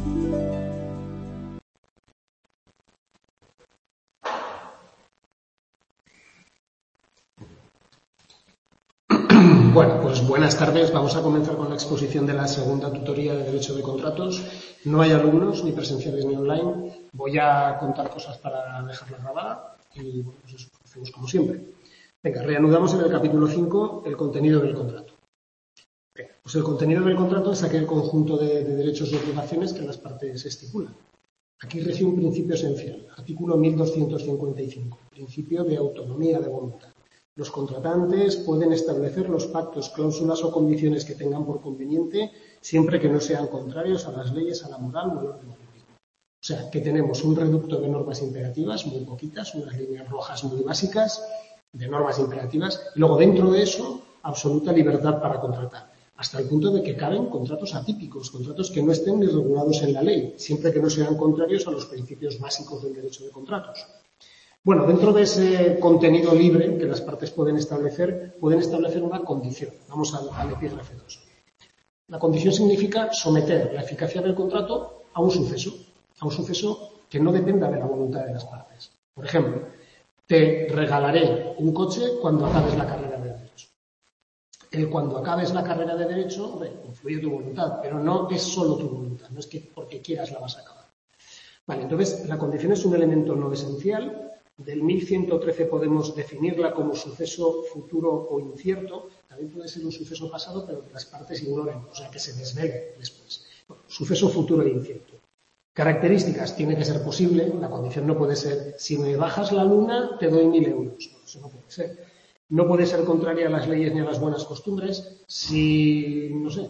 Bueno, pues buenas tardes. Vamos a comenzar con la exposición de la segunda tutoría de Derecho de Contratos. No hay alumnos, ni presenciales ni online. Voy a contar cosas para dejarla grabada y bueno, pues eso, hacemos como siempre. Venga, reanudamos en el capítulo 5 el contenido del contrato. Venga, pues el contenido del contrato es aquel conjunto de derechos y obligaciones que las partes estipulan. Aquí rige un principio esencial, artículo 1255, principio de autonomía de voluntad. Los contratantes pueden establecer los pactos, cláusulas o condiciones que tengan por conveniente, siempre que no sean contrarios a las leyes, a la moral o al orden público. O sea, que tenemos un reducto de normas imperativas, muy poquitas, unas líneas rojas muy básicas de normas imperativas, y luego dentro de eso, absoluta libertad para contratar, hasta el punto de que caben contratos atípicos, contratos que no estén ni regulados en la ley, siempre que no sean contrarios a los principios básicos del derecho de contratos. Bueno, dentro de ese contenido libre que las partes pueden establecer una condición. Vamos al epígrafe 2. La condición significa someter la eficacia del contrato a un suceso que no dependa de la voluntad de las partes. Por ejemplo, te regalaré un coche cuando acabes la carrera de Derecho. El cuando acabes la carrera de Derecho, influye tu voluntad, pero no es solo tu voluntad, no es que porque quieras la vas a acabar. Vale, entonces la condición es un elemento no esencial. Del 1113 podemos definirla como suceso futuro o incierto. También puede ser un suceso pasado, pero que las partes ignoren, o sea, que se desvele después. Bueno, suceso futuro e incierto. Características, tiene que ser posible. La condición no puede ser, si me bajas la luna, te doy 1.000 euros. No, eso no puede ser. No puede ser contraria a las leyes ni a las buenas costumbres. Si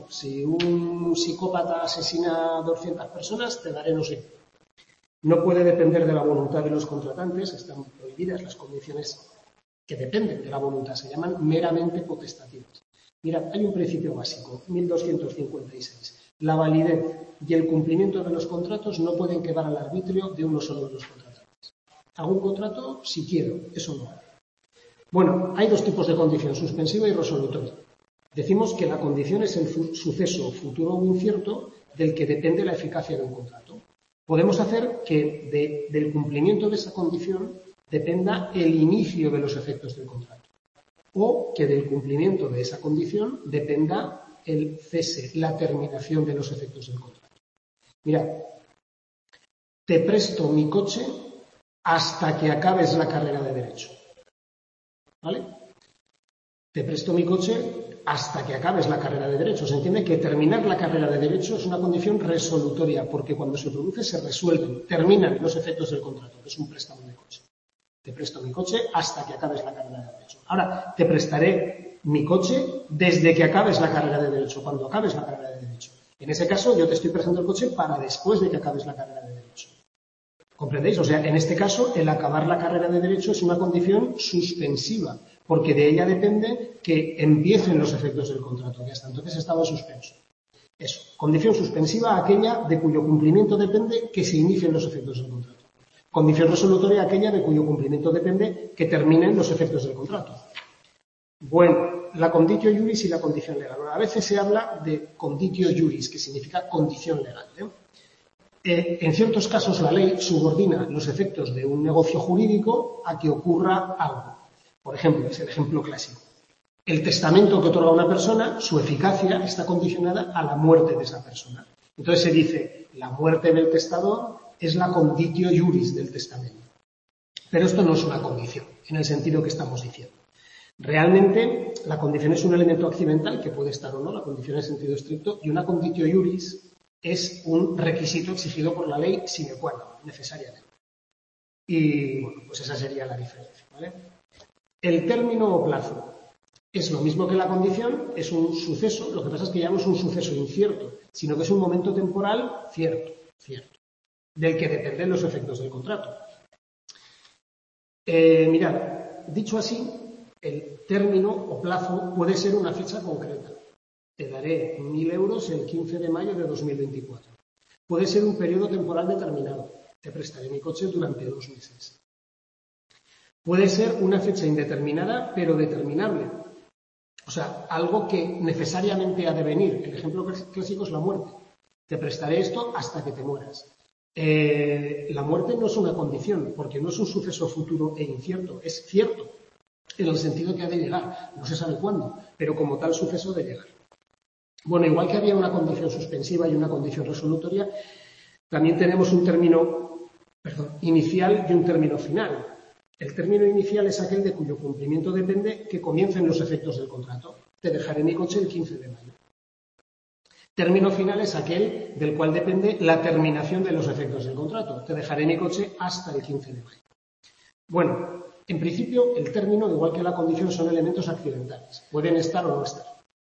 un psicópata asesina a 200 personas, te daré no sé. No puede depender de la voluntad de los contratantes, están prohibidas las condiciones que dependen de la voluntad, se llaman meramente potestativas. Mirad, hay un principio básico, 1256. La validez y el cumplimiento de los contratos no pueden quedar al arbitrio de uno solo de los contratantes. Hago un contrato si quiero, eso no. Bueno, hay dos tipos de condición, suspensiva y resolutoria. Decimos que la condición es el suceso futuro o incierto del que depende la eficacia de un contrato. Podemos hacer que del cumplimiento de esa condición dependa el inicio de los efectos del contrato o que del cumplimiento de esa condición dependa el cese, la terminación de los efectos del contrato. Mirad, te presto mi coche hasta que acabes la carrera de Derecho. ¿Vale? Te presto mi coche hasta que acabes la carrera de Derecho. Se entiende que terminar la carrera de Derecho es una condición resolutoria, porque cuando se produce se resuelven, terminan los efectos del contrato, que es un préstamo de coche. Te presto mi coche hasta que acabes la carrera de Derecho. Ahora, te prestaré mi coche desde que acabes la carrera de Derecho, cuando acabes la carrera de Derecho. En ese caso, yo te estoy prestando el coche para después de que acabes la carrera de Derecho. ¿Comprendéis? O sea, en este caso, el acabar la carrera de Derecho es una condición suspensiva, porque de ella depende que empiecen los efectos del contrato, que hasta entonces estaba en suspenso. Eso, condición suspensiva, aquella de cuyo cumplimiento depende que se inicien los efectos del contrato. Condición resolutoria, aquella de cuyo cumplimiento depende que terminen los efectos del contrato. Bueno, la conditio iuris y la condición legal. A veces se habla de conditio iuris, que significa condición legal. En ciertos casos la ley subordina los efectos de un negocio jurídico a que ocurra algo. Por ejemplo, es el ejemplo clásico. El testamento que otorga una persona, su eficacia está condicionada a la muerte de esa persona. Entonces se dice, la muerte del testador es la conditio iuris del testamento. Pero esto no es una condición, en el sentido que estamos diciendo. Realmente, la condición es un elemento accidental que puede estar o no, la condición en sentido estricto, y una conditio iuris es un requisito exigido por la ley sine qua non, necesariamente. Y, bueno, pues esa sería la diferencia, ¿vale? El término o plazo es lo mismo que la condición, es un suceso, lo que pasa es que ya no es un suceso incierto, sino que es un momento temporal cierto, del que dependen los efectos del contrato. Mirad, dicho así, el término o plazo puede ser una fecha concreta. Te daré 1.000 euros el 15 de mayo de 2024. Puede ser un periodo temporal determinado. Te prestaré mi coche durante 2 meses. Puede ser una fecha indeterminada, pero determinable. O sea, algo que necesariamente ha de venir. El ejemplo clásico es la muerte. Te prestaré esto hasta que te mueras. La muerte no es una condición, porque no es un suceso futuro e incierto, es cierto, en el sentido que ha de llegar, no se sabe cuándo, pero como tal suceso de llegar. Bueno, igual que había una condición suspensiva y una condición resolutoria, también tenemos un término inicial y un término final. El término inicial es aquel de cuyo cumplimiento depende que comiencen los efectos del contrato. Te dejaré mi coche el 15 de mayo. Término final es aquel del cual depende la terminación de los efectos del contrato. Te dejaré mi coche hasta el 15 de mayo. Bueno, en principio el término, igual que la condición, son elementos accidentales. Pueden estar o no estar.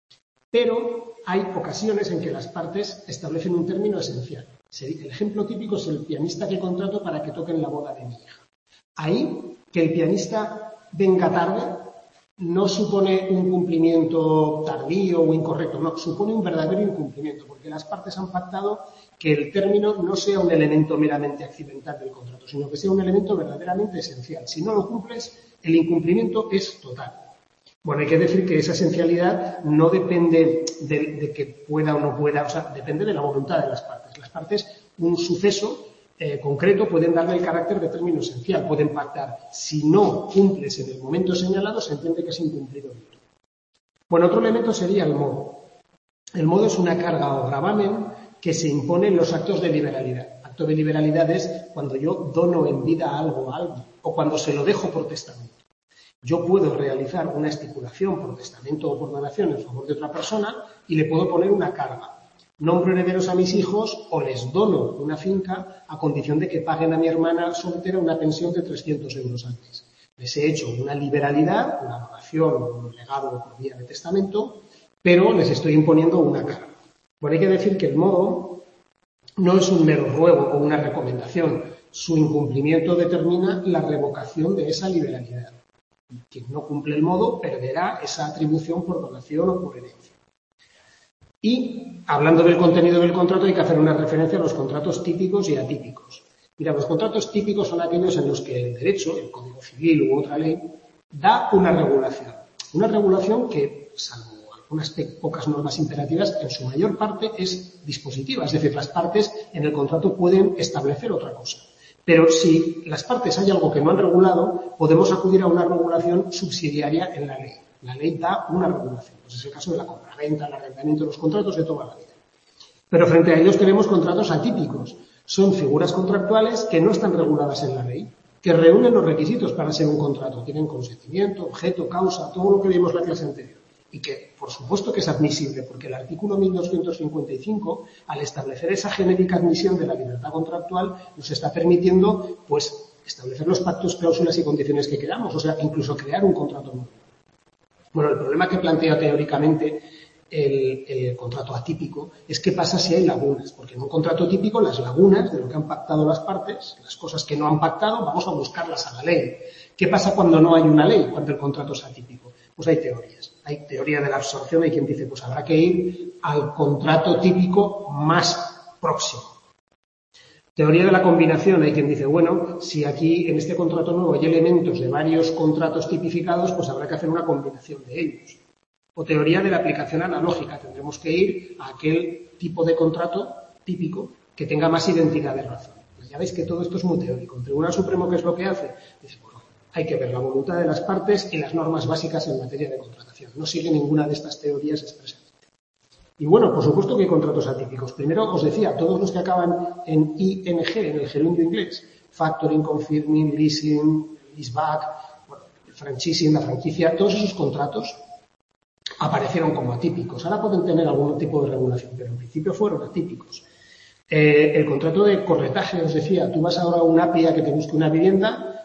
Pero hay ocasiones en que las partes establecen un término esencial. El ejemplo típico es el pianista que contrato para que toque en la boda de mi hija. Ahí, que el pianista venga tarde no supone un cumplimiento tardío o incorrecto, no, supone un verdadero incumplimiento, porque las partes han pactado que el término no sea un elemento meramente accidental del contrato, sino que sea un elemento verdaderamente esencial. Si no lo cumples, el incumplimiento es total. Bueno, hay que decir que esa esencialidad no depende de que pueda o no pueda, o sea, depende de la voluntad de las partes. Las partes, un suceso concreto, pueden darle el carácter de término esencial, pueden pactar. Si no cumples en el momento señalado, se entiende que es incumplido. Bueno, otro elemento sería el modo. El modo es una carga o gravamen que se impone en los actos de liberalidad. Acto de liberalidad es cuando yo dono en vida algo a alguien o cuando se lo dejo por testamento. Yo puedo realizar una estipulación por testamento o por donación en favor de otra persona y le puedo poner una carga. Nombro herederos a mis hijos o les dono una finca a condición de que paguen a mi hermana soltera una pensión de 300 euros al mes. Les he hecho una liberalidad, una donación, un legado por vía de testamento, pero les estoy imponiendo una carga. Bueno, hay que decir que el modo no es un mero ruego o una recomendación. Su incumplimiento determina la revocación de esa liberalidad. Quien no cumple el modo perderá esa atribución por donación o por herencia. Y, hablando del contenido del contrato, hay que hacer una referencia a los contratos típicos y atípicos. Mira, los contratos típicos son aquellos en los que el derecho, el Código Civil u otra ley, da una regulación. Una regulación que, salvo algunas pocas normas imperativas, en su mayor parte es dispositiva. Es decir, las partes en el contrato pueden establecer otra cosa. Pero si las partes hay algo que no han regulado, podemos acudir a una regulación subsidiaria en la ley. La ley da una regulación. Pues es el caso de la compraventa, el arrendamiento, los contratos de toda la vida. Pero frente a ellos tenemos contratos atípicos. Son figuras contractuales que no están reguladas en la ley, que reúnen los requisitos para ser un contrato. Tienen consentimiento, objeto, causa, todo lo que vimos la clase anterior. Y que, por supuesto que es admisible, porque el artículo 1255, al establecer esa genérica admisión de la libertad contractual, nos está permitiendo, pues, establecer los pactos, cláusulas y condiciones que queramos, o sea, incluso crear un contrato nuevo. Bueno, el problema que plantea teóricamente el contrato atípico es qué pasa si hay lagunas, porque en un contrato típico las lagunas de lo que han pactado las partes, las cosas que no han pactado, vamos a buscarlas a la ley. ¿Qué pasa cuando no hay una ley, cuando el contrato es atípico? Pues hay teorías. Hay teoría de la absorción, hay quien dice, pues habrá que ir al contrato típico más próximo. Teoría de la combinación, hay quien dice, bueno, si aquí en este contrato nuevo hay elementos de varios contratos tipificados, pues habrá que hacer una combinación de ellos. O teoría de la aplicación analógica, tendremos que ir a aquel tipo de contrato típico que tenga más identidad de razón. Pues ya veis que todo esto es muy teórico. El Tribunal Supremo, ¿qué es lo que hace? Dice, bueno, hay que ver la voluntad de las partes y las normas básicas en materia de contratación. No sigue ninguna de estas teorías expresas. Y bueno, por supuesto que hay contratos atípicos. Primero os decía, todos los que acaban en ING, en el gerundio inglés, factoring, confirming, leasing, leaseback, bueno, el franchising, la franquicia, todos esos contratos aparecieron como atípicos. Ahora pueden tener algún tipo de regulación, pero en principio fueron atípicos. El contrato de corretaje, os decía, tú vas ahora a una API a que te busque una vivienda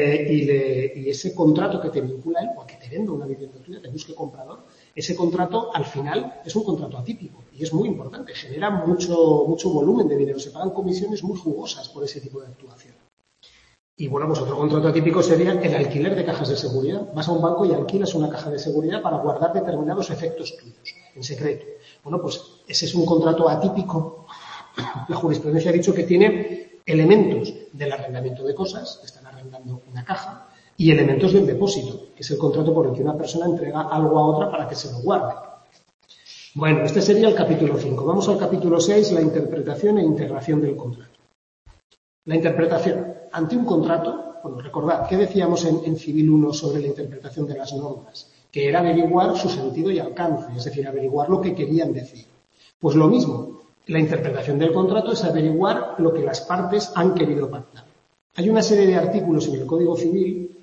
y ese contrato que te vincula a él, o a que te venda una vivienda tuya, te busque comprador, ese contrato al final es un contrato atípico y es muy importante, genera mucho volumen de dinero, se pagan comisiones muy jugosas por ese tipo de actuación. Y bueno, pues otro contrato atípico sería el alquiler de cajas de seguridad. Vas a un banco y alquilas una caja de seguridad para guardar determinados efectos tuyos, en secreto. Bueno, pues ese es un contrato atípico. La jurisprudencia ha dicho que tiene elementos del arrendamiento de cosas, que están arrendando una caja, y elementos del depósito, que es el contrato por el que una persona entrega algo a otra para que se lo guarde. Bueno, este sería el capítulo 5. Vamos al capítulo 6, la interpretación e integración del contrato. La interpretación. Ante un contrato, bueno, recordad, ¿qué decíamos en Civil 1 sobre la interpretación de las normas? Que era averiguar su sentido y alcance, es decir, averiguar lo que querían decir. Pues lo mismo, la interpretación del contrato es averiguar lo que las partes han querido pactar. Hay una serie de artículos en el Código Civil,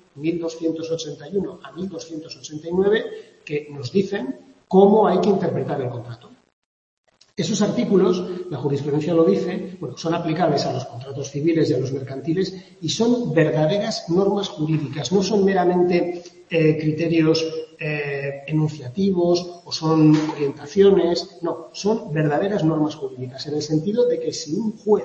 1281 a 1289, que nos dicen cómo hay que interpretar el contrato. Esos artículos, la jurisprudencia lo dice, bueno, son aplicables a los contratos civiles y a los mercantiles y son verdaderas normas jurídicas, no son meramente criterios enunciativos o son orientaciones, no, son verdaderas normas jurídicas, en el sentido de que si un juez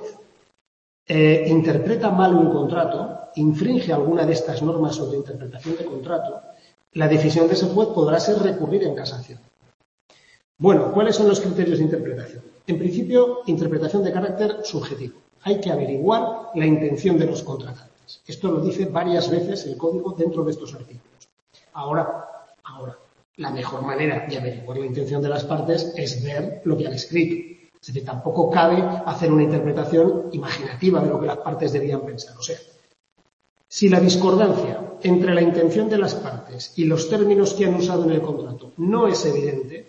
interpreta mal un contrato, infringe alguna de estas normas sobre interpretación de contrato, la decisión de ese juez podrá ser recurrida en casación. Bueno, ¿cuáles son los criterios de interpretación? En principio, interpretación de carácter subjetivo. Hay que averiguar la intención de los contratantes. Esto lo dice varias veces el Código dentro de estos artículos. Ahora, la mejor manera de averiguar la intención de las partes es ver lo que han escrito. Es decir, tampoco cabe hacer una interpretación imaginativa de lo que las partes debían pensar. O sea, si la discordancia entre la intención de las partes y los términos que han usado en el contrato no es evidente,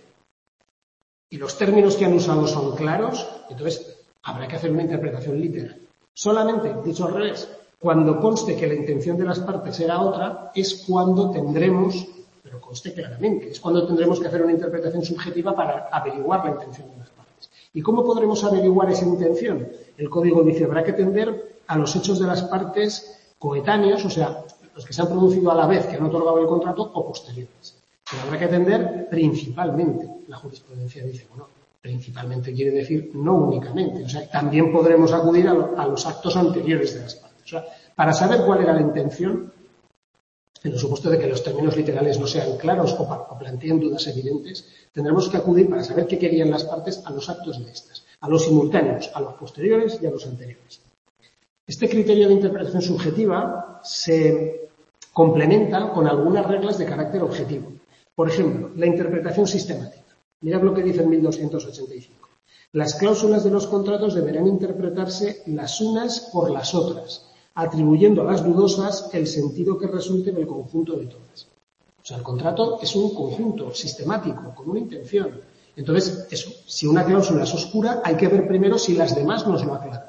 y los términos que han usado son claros, entonces habrá que hacer una interpretación literal. Solamente, dicho al revés, cuando conste que la intención de las partes era otra, es cuando tendremos, pero conste claramente, es cuando tendremos que hacer una interpretación subjetiva para averiguar la intención de las partes. ¿Y cómo podremos averiguar esa intención? El Código dice, habrá que atender a los hechos de las partes coetáneos, o sea, los que se han producido a la vez que han otorgado el contrato o posteriores. Pero habrá que atender principalmente. La jurisprudencia dice, bueno, principalmente quiere decir no únicamente. O sea, también podremos acudir a los actos anteriores de las partes. O sea, para saber cuál era la intención, en el supuesto de que los términos literales no sean claros o planteen dudas evidentes, tendremos que acudir para saber qué querían las partes a los actos de estas, a los simultáneos, a los posteriores y a los anteriores. Este criterio de interpretación subjetiva se complementa con algunas reglas de carácter objetivo. Por ejemplo, la interpretación sistemática. Mirad lo que dice el 1285. Las cláusulas de los contratos deberán interpretarse las unas por las otras, atribuyendo a las dudosas el sentido que resulte del conjunto de todas. O sea, el contrato es un conjunto sistemático, con una intención. Entonces, eso, si una cláusula es oscura, hay que ver primero si las demás nos lo aclaran.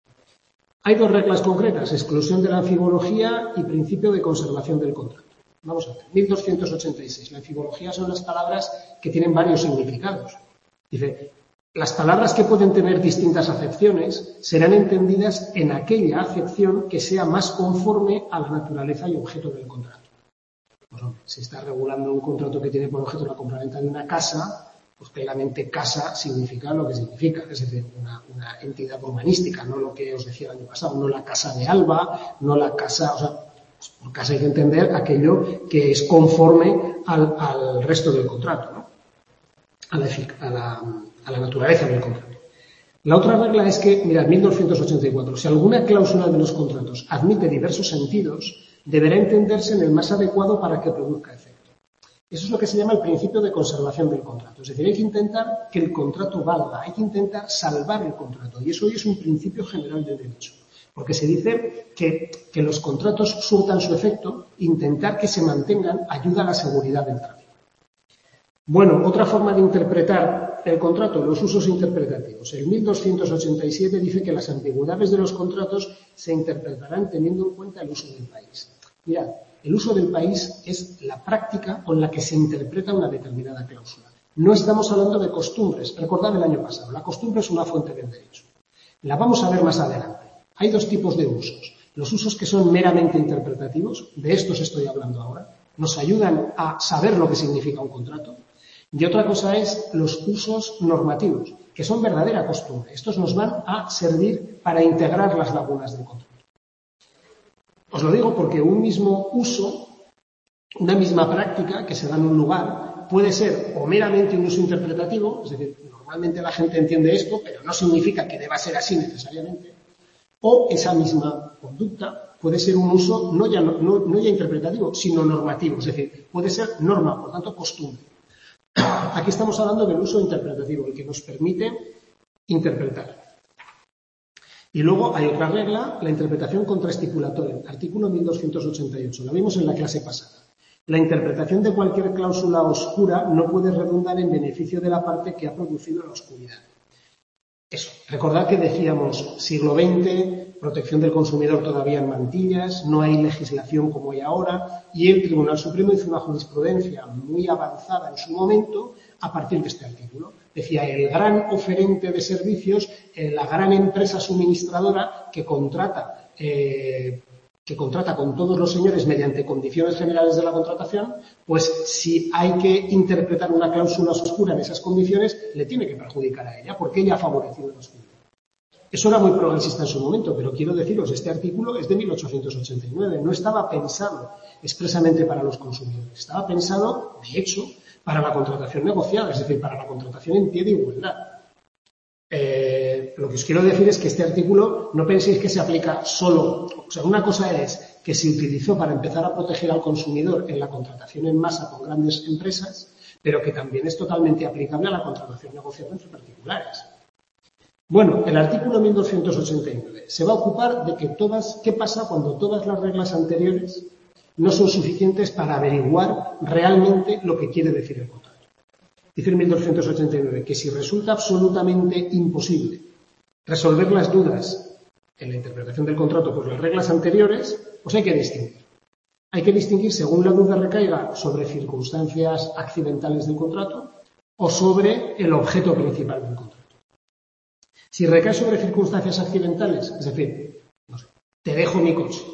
Hay dos reglas concretas, exclusión de la anfibología y principio de conservación del contrato. Vamos a ver, 1286. La anfibología son las palabras que tienen varios significados. Dice, las palabras que pueden tener distintas acepciones serán entendidas en aquella acepción que sea más conforme a la naturaleza y objeto del contrato. Pues hombre, si está regulando un contrato que tiene por objeto la compraventa de una casa, pues claramente casa significa lo que significa, es decir, una entidad urbanística, no lo que os decía el año pasado, no la casa de Alba, no la casa, o sea, por casa hay que entender aquello que es conforme al resto del contrato, ¿no? a la naturaleza del contrato. La otra regla es que, mirad, 1284, si alguna cláusula de los contratos admite diversos sentidos, deberá entenderse en el más adecuado para que produzca efecto. Eso es lo que se llama el principio de conservación del contrato. Es decir, hay que intentar que el contrato valga, hay que intentar salvar el contrato. Y eso hoy es un principio general del derecho. Porque se dice que los contratos surtan su efecto, intentar que se mantengan ayuda a la seguridad del tráfico. Bueno, otra forma de interpretar el contrato, los usos interpretativos. El 1287 dice que las ambigüedades de los contratos se interpretarán teniendo en cuenta el uso del país. Mirad, el uso del país es la práctica con la que se interpreta una determinada cláusula. No estamos hablando de costumbres. Recordad el año pasado, la costumbre es una fuente del derecho. La vamos a ver más adelante. Hay dos tipos de usos. Los usos que son meramente interpretativos, de estos estoy hablando ahora, nos ayudan a saber lo que significa un contrato. Y otra cosa es los usos normativos, que son verdadera costumbre. Estos nos van a servir para integrar las lagunas del contrato. Os lo digo porque un mismo uso, una misma práctica que se da en un lugar, puede ser o meramente un uso interpretativo, es decir, normalmente la gente entiende esto, pero no significa que deba ser así necesariamente, o esa misma conducta puede ser un uso no ya interpretativo, sino normativo, es decir, puede ser norma, por tanto costumbre. Aquí estamos hablando del uso interpretativo, el que nos permite interpretar. Y luego hay otra regla, la interpretación contraestipulatoria, artículo 1288. La vimos en la clase pasada. La interpretación de cualquier cláusula oscura no puede redundar en beneficio de la parte que ha producido la oscuridad. Eso. Recordad que decíamos siglo XX, protección del consumidor todavía en mantillas, no hay legislación como hay ahora, y el Tribunal Supremo hizo una jurisprudencia muy avanzada en su momento a partir de este artículo. Decía, el gran oferente de servicios, la gran empresa suministradora que contrata con todos los señores mediante condiciones generales de la contratación, pues si hay que interpretar una cláusula oscura en esas condiciones, le tiene que perjudicar a ella, porque ella ha favorecido la oscuridad. Eso era muy progresista en su momento, pero quiero deciros, este artículo es de 1889, no estaba pensado expresamente para los consumidores, estaba pensado, de hecho, para la contratación negociada, es decir, para la contratación en pie de igualdad. Lo que os quiero decir es que este artículo no penséis que se aplica solo. O sea, una cosa es que se utilizó para empezar a proteger al consumidor en la contratación en masa con grandes empresas, pero que también es totalmente aplicable a la contratación negociada entre particulares. Bueno, el artículo 1289 se va a ocupar de que ¿qué pasa cuando todas las reglas anteriores no son suficientes para averiguar realmente lo que quiere decir el contrato? Dice el 1289 que si resulta absolutamente imposible resolver las dudas en la interpretación del contrato por las reglas anteriores, pues hay que distinguir. Hay que distinguir según la duda recaiga sobre circunstancias accidentales del contrato o sobre el objeto principal del contrato. Si recae sobre circunstancias accidentales, es decir, no sé, te dejo mi coche.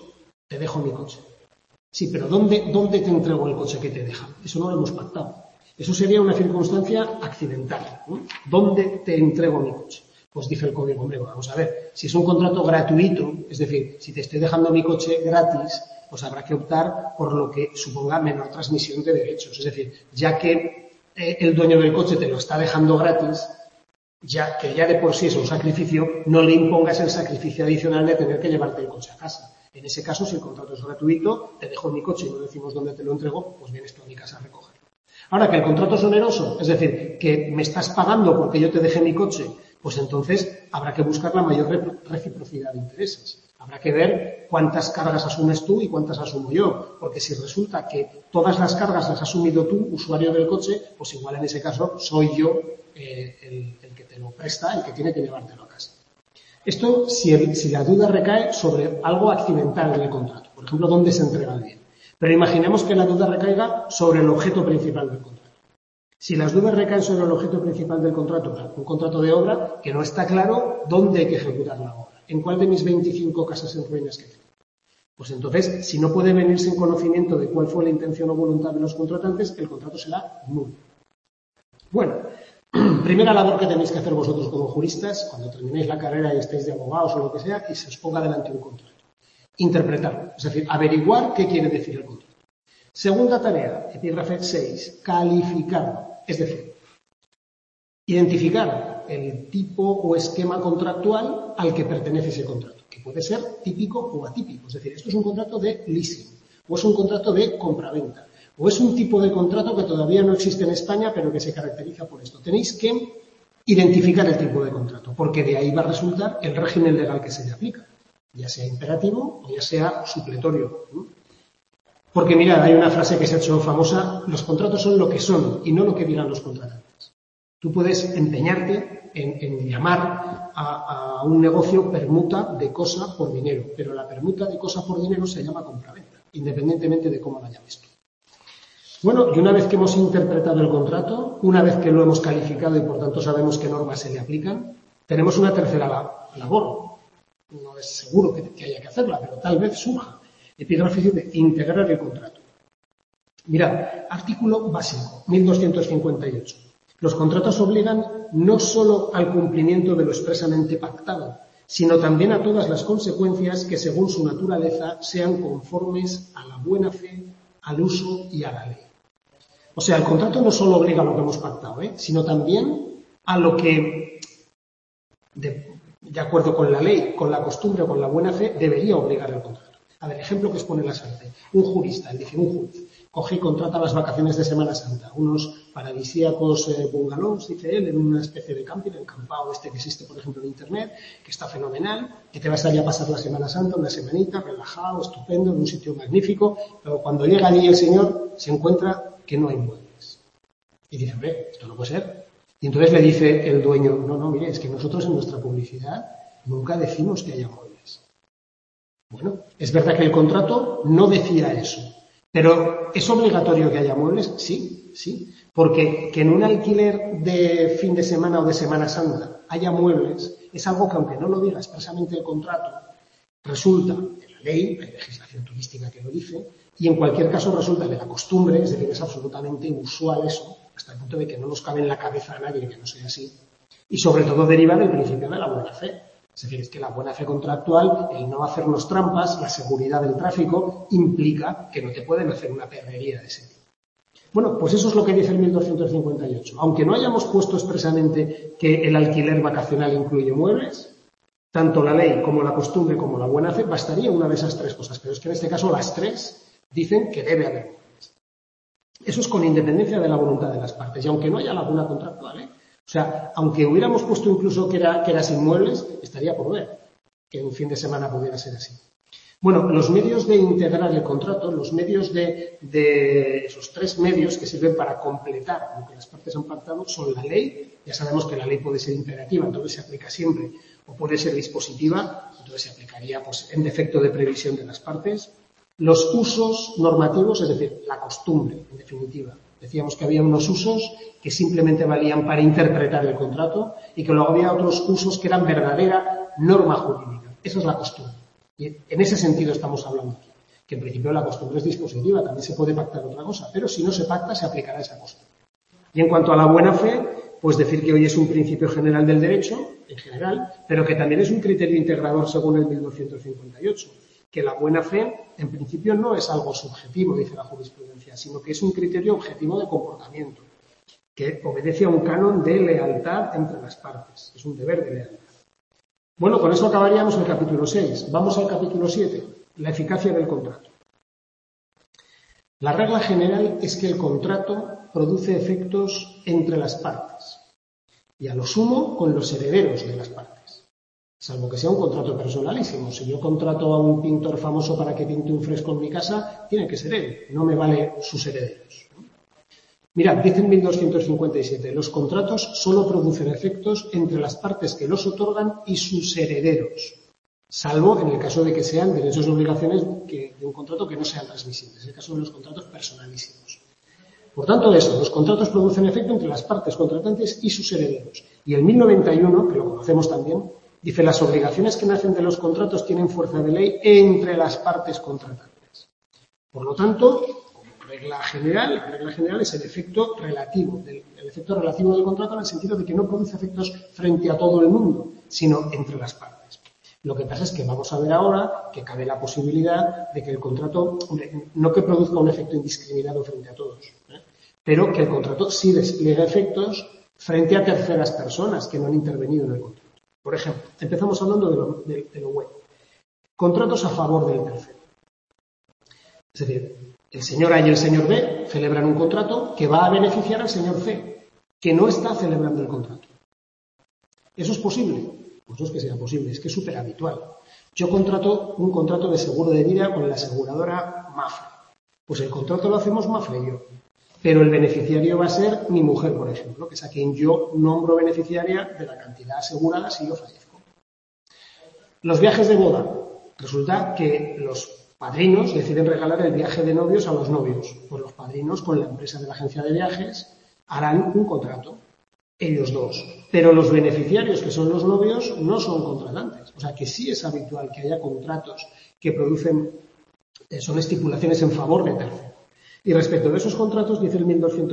Sí, pero ¿dónde te entrego el coche que te deja? Eso no lo hemos pactado. Eso sería una circunstancia accidental, ¿no? ¿Dónde te entrego mi coche? Pues dice el código, hombre, vamos a ver, si es un contrato gratuito, es decir, si te estoy dejando mi coche gratis, pues habrá que optar por lo que suponga menor transmisión de derechos. Es decir, ya que el dueño del coche te lo está dejando gratis, ya que ya de por sí es un sacrificio, no le impongas el sacrificio adicional de tener que llevarte el coche a casa. En ese caso, si el contrato es gratuito, te dejo mi coche y no decimos dónde te lo entrego, pues vienes tú a mi casa a recogerlo. Ahora, que el contrato es oneroso, es decir, que me estás pagando porque yo te dejé mi coche, pues entonces habrá que buscar la mayor reciprocidad de intereses. Habrá que ver cuántas cargas asumes tú y cuántas asumo yo, porque si resulta que todas las cargas las has asumido tú, usuario del coche, pues igual en ese caso soy yo el que te lo presta, el que tiene que llevártelo a casa. Esto si la duda recae sobre algo accidental en el contrato, por ejemplo, dónde se entrega el bien. Pero imaginemos que la duda recaiga sobre el objeto principal del contrato. Si las dudas recaen sobre el objeto principal del contrato, un contrato de obra, que no está claro dónde hay que ejecutar la obra, en cuál de mis 25 casas en ruinas que tengo. Pues entonces, si no puede venirse en conocimiento de cuál fue la intención o voluntad de los contratantes, el contrato será nulo. Bueno, primera labor que tenéis que hacer vosotros como juristas, cuando terminéis la carrera y estéis de abogados o lo que sea, y se os ponga delante un contrato. Interpretarlo, es decir, averiguar qué quiere decir el contrato. Segunda tarea, epígrafe 6, calificarlo, es decir, identificar el tipo o esquema contractual al que pertenece ese contrato, que puede ser típico o atípico, es decir, esto es un contrato de leasing, o es un contrato de compraventa, o es un tipo de contrato que todavía no existe en España, pero que se caracteriza por esto. Tenéis que identificar el tipo de contrato, porque de ahí va a resultar el régimen legal que se le aplica, ya sea imperativo o ya sea supletorio. Porque mirad, hay una frase que se ha hecho famosa, los contratos son lo que son y no lo que digan los contratantes. Tú puedes empeñarte en llamar a un negocio permuta de cosa por dinero, pero la permuta de cosa por dinero se llama compraventa, independientemente de cómo la llames tú. Bueno, y una vez que hemos interpretado el contrato, una vez que lo hemos calificado y por tanto sabemos qué normas se le aplican, tenemos una tercera labor. No es seguro que haya que hacerla, pero tal vez surja. Epígrafe 7, integrar el contrato. Mirad, artículo básico, 1258. Los contratos obligan no solo al cumplimiento de lo expresamente pactado, sino también a todas las consecuencias que según su naturaleza sean conformes a la buena fe, al uso y a la ley. O sea, el contrato no solo obliga a lo que hemos pactado, sino también a lo que, de acuerdo con la ley, con la costumbre o con la buena fe, debería obligar el contrato. A ver, ejemplo que expone la Sante. Un jurista, dice un juez, coge y contrata las vacaciones de Semana Santa, unos paradisíacos bungalows, dice él, en una especie de camping, el campao este que existe, por ejemplo, en Internet, que está fenomenal, que te vas allí a pasar la Semana Santa, una semanita, relajado, estupendo, en un sitio magnífico, pero cuando llega allí el señor se encuentra que no hay muebles. Y dice, hombre, esto no puede ser. Y entonces le dice el dueño, no, mire, es que nosotros en nuestra publicidad nunca decimos que haya muebles. Bueno, es verdad que el contrato no decía eso, pero ¿es obligatorio que haya muebles? Sí, porque que en un alquiler de fin de semana o de Semana Santa haya muebles es algo que, aunque no lo diga expresamente el contrato, resulta de la ley, hay legislación turística que lo dice, y en cualquier caso resulta de la costumbre, es decir, es absolutamente usual eso, hasta el punto de que no nos cabe en la cabeza a nadie que no sea así, y sobre todo deriva del principio de la buena fe. Es decir, es que la buena fe contractual, el no hacernos trampas, la seguridad del tráfico, implica que no te pueden hacer una perrería de ese tipo. Bueno, pues eso es lo que dice el 1258. Aunque no hayamos puesto expresamente que el alquiler vacacional incluye muebles, tanto la ley como la costumbre como la buena fe bastaría una de esas tres cosas, pero es que en este caso las tres dicen que debe haber muebles. Eso es con independencia de la voluntad de las partes, y aunque no haya laguna contractual, o sea, aunque hubiéramos puesto incluso que era sin muebles, estaría por ver que un fin de semana pudiera ser así. Bueno, los medios de integrar el contrato, los medios de esos tres medios que sirven para completar lo que las partes han pactado son la ley. Ya sabemos que la ley puede ser imperativa, entonces se aplica siempre, o puede ser dispositiva, entonces se aplicaría pues, en defecto de previsión de las partes. Los usos normativos, es decir, la costumbre, en definitiva. Decíamos que había unos usos que simplemente valían para interpretar el contrato y que luego había otros usos que eran verdadera norma jurídica. Esa es la costumbre. Y en ese sentido estamos hablando aquí. Que en principio la costumbre es dispositiva, también se puede pactar otra cosa, pero si no se pacta, se aplicará esa costumbre. Y en cuanto a la buena fe, pues decir que hoy es un principio general del derecho, en general, pero que también es un criterio integrador según el 1258. Que la buena fe, en principio, no es algo subjetivo, dice la jurisprudencia, sino que es un criterio objetivo de comportamiento, que obedece a un canon de lealtad entre las partes. Es un deber de lealtad. Bueno, con eso acabaríamos el capítulo 6. Vamos al capítulo 7, la eficacia del contrato. La regla general es que el contrato produce efectos entre las partes, y a lo sumo con los herederos de las partes. Salvo que sea un contrato personalísimo. Si yo contrato a un pintor famoso para que pinte un fresco en mi casa, tiene que ser él, no me vale sus herederos. Mirad, dice en 1257, los contratos solo producen efectos entre las partes que los otorgan y sus herederos, salvo en el caso de que sean derechos y obligaciones de un contrato que no sean transmisibles, en el caso de los contratos personalísimos. Por tanto, los contratos producen efecto entre las partes contratantes y sus herederos. Y el 1091, que lo conocemos también, dice, las obligaciones que nacen de los contratos tienen fuerza de ley entre las partes contratantes. Por lo tanto, como regla general, la regla general es el efecto relativo del contrato en el sentido de que no produce efectos frente a todo el mundo, sino entre las partes. Lo que pasa es que vamos a ver ahora que cabe la posibilidad de que el contrato, no que produzca un efecto indiscriminado frente a todos, pero que el contrato sí despliegue efectos frente a terceras personas que no han intervenido en el contrato. Por ejemplo, empezamos hablando de lo bueno. Contratos a favor del tercero. Es decir, el señor A y el señor B celebran un contrato que va a beneficiar al señor C, que no está celebrando el contrato. ¿Eso es posible? Pues no es que sea posible, es que es súper habitual. Yo contrato un contrato de seguro de vida con la aseguradora Mafre. Pues el contrato lo hacemos Mafre y yo. Pero el beneficiario va a ser mi mujer, por ejemplo, que es a quien yo nombro beneficiaria de la cantidad asegurada si yo fallezco. Los viajes de boda. Resulta que los padrinos deciden regalar el viaje de novios a los novios. Pues los padrinos, con la empresa de la agencia de viajes, harán un contrato, ellos dos. Pero los beneficiarios, que son los novios, no son contratantes. O sea que sí es habitual que haya contratos que producen, son estipulaciones en favor de terceros. Y respecto de esos contratos, dice el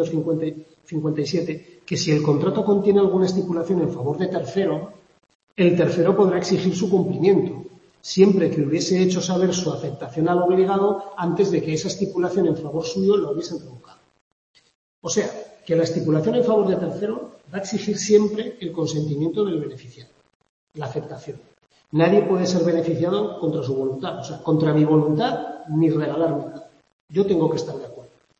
1257 que si el contrato contiene alguna estipulación en favor de tercero, el tercero podrá exigir su cumplimiento, siempre que hubiese hecho saber su aceptación al obligado antes de que esa estipulación en favor suyo lo hubiesen provocado. O sea, que la estipulación en favor de tercero va a exigir siempre el consentimiento del beneficiario, la aceptación. Nadie puede ser beneficiado contra su voluntad, o sea, contra mi voluntad ni regalarme nada. Yo tengo que estar de acuerdo.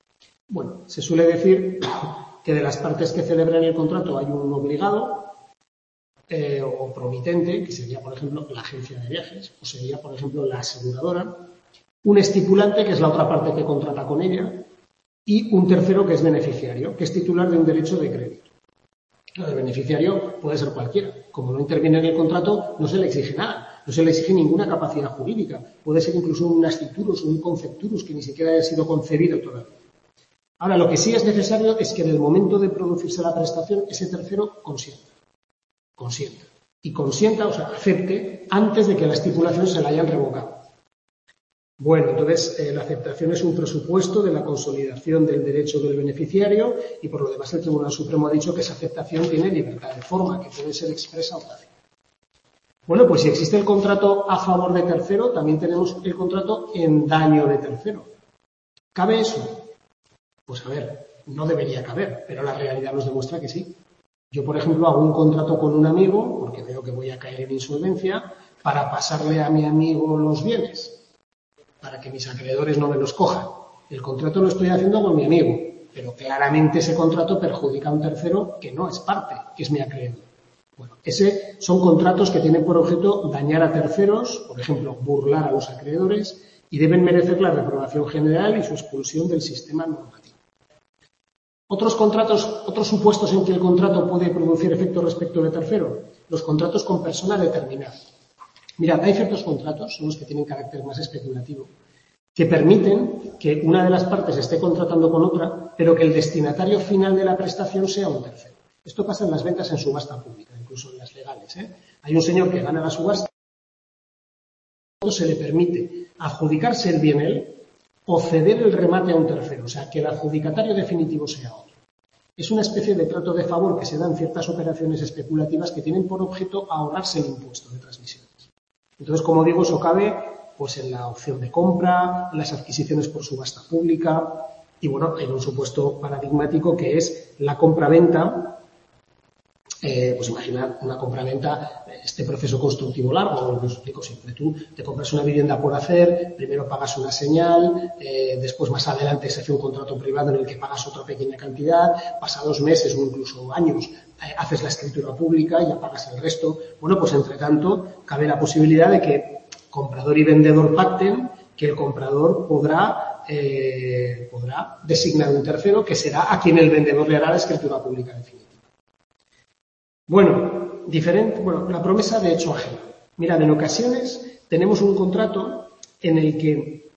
Bueno, se suele decir que de las partes que celebran el contrato hay un obligado o promitente, que sería, por ejemplo, la agencia de viajes, o sería, por ejemplo, la aseguradora, un estipulante, que es la otra parte que contrata con ella, y un tercero, que es beneficiario, que es titular de un derecho de crédito. El beneficiario puede ser cualquiera. Como no interviene en el contrato, no se le exige nada, no se le exige ninguna capacidad jurídica. Puede ser incluso un nasciturus o un concepturus que ni siquiera haya sido concebido todavía. Ahora, lo que sí es necesario es que en el momento de producirse la prestación, ese tercero consienta. Y consienta, o sea, acepte antes de que la estipulación se la hayan revocado. Bueno, entonces la aceptación es un presupuesto de la consolidación del derecho del beneficiario y por lo demás el Tribunal Supremo ha dicho que esa aceptación tiene libertad de forma, que puede ser expresa o tácita. Bueno, pues si existe el contrato a favor de tercero, también tenemos el contrato en daño de tercero. ¿Cabe eso? Pues a ver, no debería caber, pero la realidad nos demuestra que sí. Yo, por ejemplo, hago un contrato con un amigo, porque veo que voy a caer en insolvencia, para pasarle a mi amigo los bienes, para que mis acreedores no me los cojan. El contrato lo estoy haciendo con mi amigo, pero claramente ese contrato perjudica a un tercero que no es parte, que es mi acreedor. Bueno, son contratos que tienen por objeto dañar a terceros, por ejemplo, burlar a los acreedores, y deben merecer la reprobación general y su expulsión del sistema normativo. Otros supuestos en que el contrato puede producir efecto respecto de tercero, los contratos con persona determinada. Mirad, hay ciertos contratos, son los que tienen carácter más especulativo, que permiten que una de las partes esté contratando con otra, pero que el destinatario final de la prestación sea un tercero. Esto pasa en las ventas en subasta pública, incluso en las legales. Hay un señor que gana la subasta, se le permite adjudicarse el bien él o ceder el remate a un tercero, o sea, que el adjudicatario definitivo sea otro. Es una especie de trato de favor que se da en ciertas operaciones especulativas que tienen por objeto ahorrarse el impuesto de transmisiones. Entonces, como digo, eso cabe pues en la opción de compra, en las adquisiciones por subasta pública y, bueno, en un supuesto paradigmático que es la compra-venta. Pues imaginad una compra-venta, este proceso constructivo largo, lo explico siempre. Tú te compras una vivienda por hacer, primero pagas una señal, después más adelante se hace un contrato privado en el que pagas otra pequeña cantidad, pasados meses o incluso años haces la escritura pública y ya pagas el resto. Bueno, pues entre tanto cabe la posibilidad de que comprador y vendedor pacten que el comprador podrá designar un tercero que será a quien el vendedor le hará la escritura pública definitiva. Bueno, la promesa de hecho ajeno. Mirad, en ocasiones tenemos un contrato en el que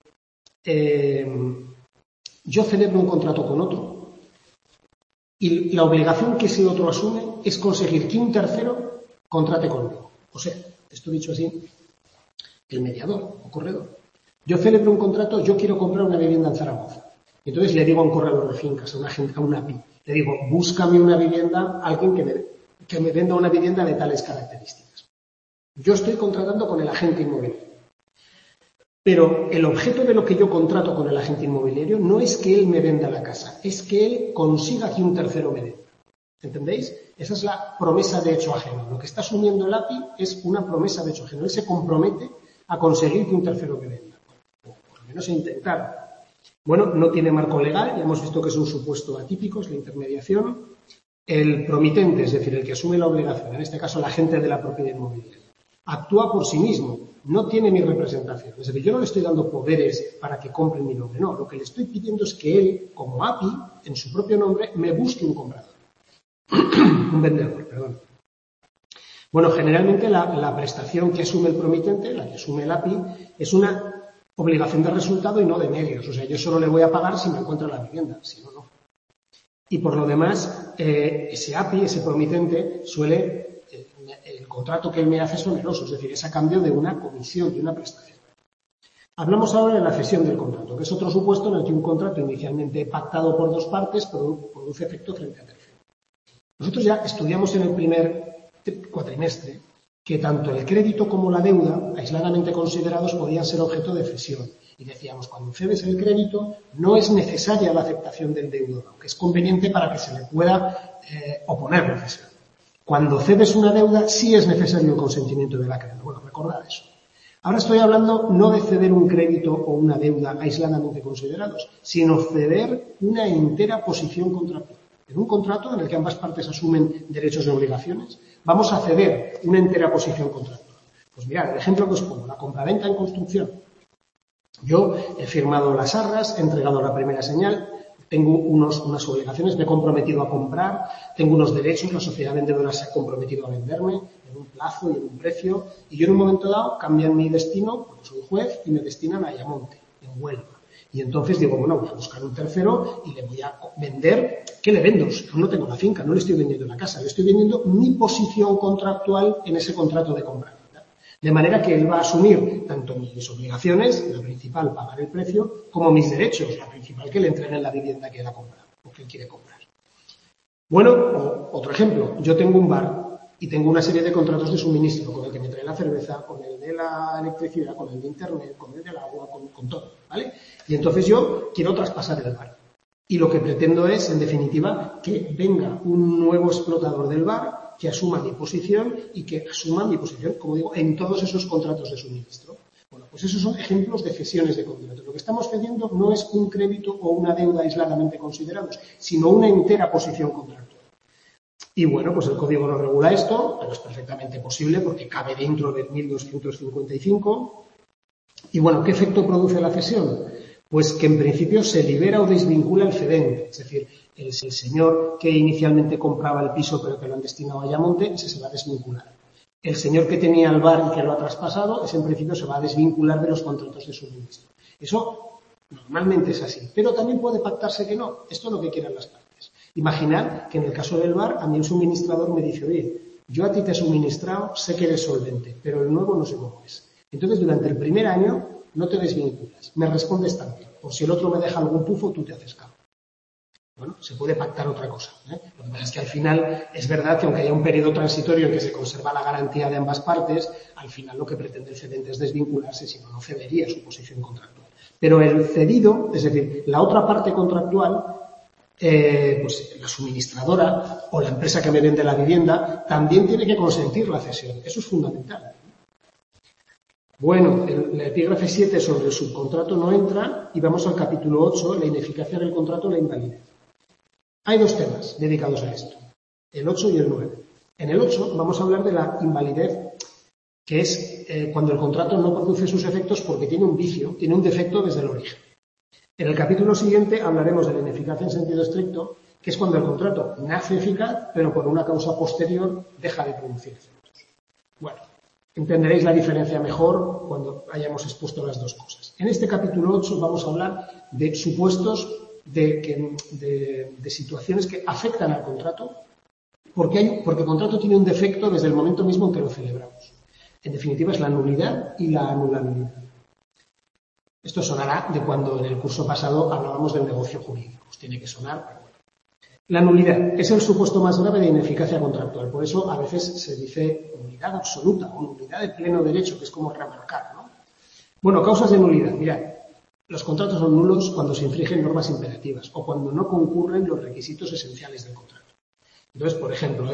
yo celebro un contrato con otro y la obligación que ese otro asume es conseguir que un tercero contrate conmigo. O sea, esto dicho así, el mediador o corredor. Yo celebro un contrato, yo quiero comprar una vivienda en Zaragoza. Entonces le digo a un corredor de fincas, a una API, le digo, búscame una vivienda, alguien que me venda una vivienda de tales características. Yo estoy contratando con el agente inmobiliario. Pero el objeto de lo que yo contrato con el agente inmobiliario no es que él me venda la casa, es que él consiga que un tercero me venda. ¿Entendéis? Esa es la promesa de hecho ajeno. Lo que está asumiendo el API es una promesa de hecho ajeno. Él se compromete a conseguir que un tercero me venda. O por lo menos a intentar. Bueno, no tiene marco legal, ya hemos visto que es un supuesto atípico, es la intermediación. El promitente, es decir, el que asume la obligación, en este caso el agente de la propiedad inmobiliaria, actúa por sí mismo, no tiene mi representación. Es decir, yo no le estoy dando poderes para que compre en mi nombre, no. Lo que le estoy pidiendo es que él, como API, en su propio nombre, me busque un comprador. Un vendedor, perdón. Bueno, generalmente la prestación que asume el promitente, la que asume el API, es una obligación de resultado y no de medios. O sea, yo solo le voy a pagar si me encuentro la vivienda, si no, no. Y por lo demás, ese API, ese promitente, el contrato que él me hace es oneroso, es decir, es a cambio de una comisión, de una prestación. Hablamos ahora de la cesión del contrato, que es otro supuesto en el que un contrato inicialmente pactado por dos partes produce efecto frente a tercero. Nosotros ya estudiamos en el primer cuatrimestre que tanto el crédito como la deuda, aisladamente considerados, podían ser objeto de cesión. Y decíamos, cuando cedes el crédito, no es necesaria la aceptación del deudor, aunque es conveniente para que se le pueda oponer la cesión. Cuando cedes una deuda, sí es necesario el consentimiento del acreedor. Bueno, recordad eso. Ahora estoy hablando no de ceder un crédito o una deuda aisladamente considerados, sino ceder una entera posición contractual. En un contrato en el que ambas partes asumen derechos y obligaciones, vamos a ceder una entera posición contractual. Pues mirad, el ejemplo que os pongo, la compraventa en construcción. Yo he firmado las arras, he entregado la primera señal, tengo unas obligaciones, me he comprometido a comprar, tengo unos derechos, la sociedad vendedora se ha comprometido a venderme en un plazo y en un precio, y yo en un momento dado cambian mi destino, porque soy juez, y me destinan a Ayamonte, en Huelva. Y entonces digo, bueno, voy a buscar un tercero y le voy a vender. ¿Qué le vendo? Yo no tengo la finca, no le estoy vendiendo la casa, le estoy vendiendo mi posición contractual en ese contrato de compra. De manera que él va a asumir tanto mis obligaciones, la principal, pagar el precio, como mis derechos, la principal, que le entreguen la vivienda que él ha comprado o que él quiere comprar. Bueno, otro ejemplo. Yo tengo un bar y tengo una serie de contratos de suministro con el que me trae la cerveza, con el de la electricidad, con el de internet, con el del agua, con todo, ¿vale? Y entonces yo quiero traspasar el bar. Y lo que pretendo es, en definitiva, que venga un nuevo explotador del bar que asuma mi posición y que asuma mi posición, como digo, en todos esos contratos de suministro. Bueno, pues esos son ejemplos de cesiones de contratos. Lo que estamos cediendo no es un crédito o una deuda aisladamente considerados, sino una entera posición contractual. Y bueno, pues el código no regula esto, pero es perfectamente posible porque cabe dentro del 1255. Y bueno, ¿qué efecto produce la cesión? Pues que en principio se libera o desvincula el cedente, es decir, el señor que inicialmente compraba el piso pero que lo han destinado a Ayamonte, ese se va a desvincular. El señor que tenía el bar y que lo ha traspasado, ese en principio se va a desvincular de los contratos de suministro. Eso normalmente es así, pero también puede pactarse que no. Esto es lo que quieran las partes. Imaginad que en el caso del bar, a mí el suministrador me dice, oye, yo a ti te he suministrado, sé que eres solvente, pero el nuevo no sé cómo es. Entonces, durante el primer año no te desvinculas, me respondes también. Por si el otro me deja algún pufo, tú te haces cargo. Bueno, se puede pactar otra cosa, ¿eh? Lo que pasa es que al final es verdad que aunque haya un periodo transitorio en que se conserva la garantía de ambas partes, al final lo que pretende el cedente es desvincularse, si no, no cedería su posición contractual. Pero el cedido, es decir, la otra parte contractual, pues la suministradora o la empresa que me vende la vivienda, también tiene que consentir la cesión. Eso es fundamental. Bueno, el epígrafe 7 sobre el subcontrato no entra y vamos al capítulo 8, la ineficacia del contrato, la invalidez. Hay dos temas dedicados a esto, el 8 y el 9. En el 8 vamos a hablar de la invalidez, que es cuando el contrato no produce sus efectos porque tiene un vicio, tiene un defecto desde el origen. En el capítulo siguiente hablaremos de la ineficacia en sentido estricto, que es cuando el contrato nace eficaz, pero por una causa posterior deja de producir efectos. Bueno, entenderéis la diferencia mejor cuando hayamos expuesto las dos cosas. En este capítulo 8 vamos a hablar de supuestos de situaciones que afectan al contrato porque el contrato tiene un defecto desde el momento mismo en que lo celebramos. En definitiva, es la nulidad y la anulabilidad. Esto sonará de cuando en el curso pasado hablábamos del negocio jurídico. Os tiene que sonar, pero bueno. La nulidad es el supuesto más grave de ineficacia contractual. Por eso a veces se dice nulidad absoluta o nulidad de pleno derecho, que es como remarcar, ¿no? Bueno, causas de nulidad. Mirad, los contratos son nulos cuando se infringen normas imperativas o cuando no concurren los requisitos esenciales del contrato. Entonces, por ejemplo,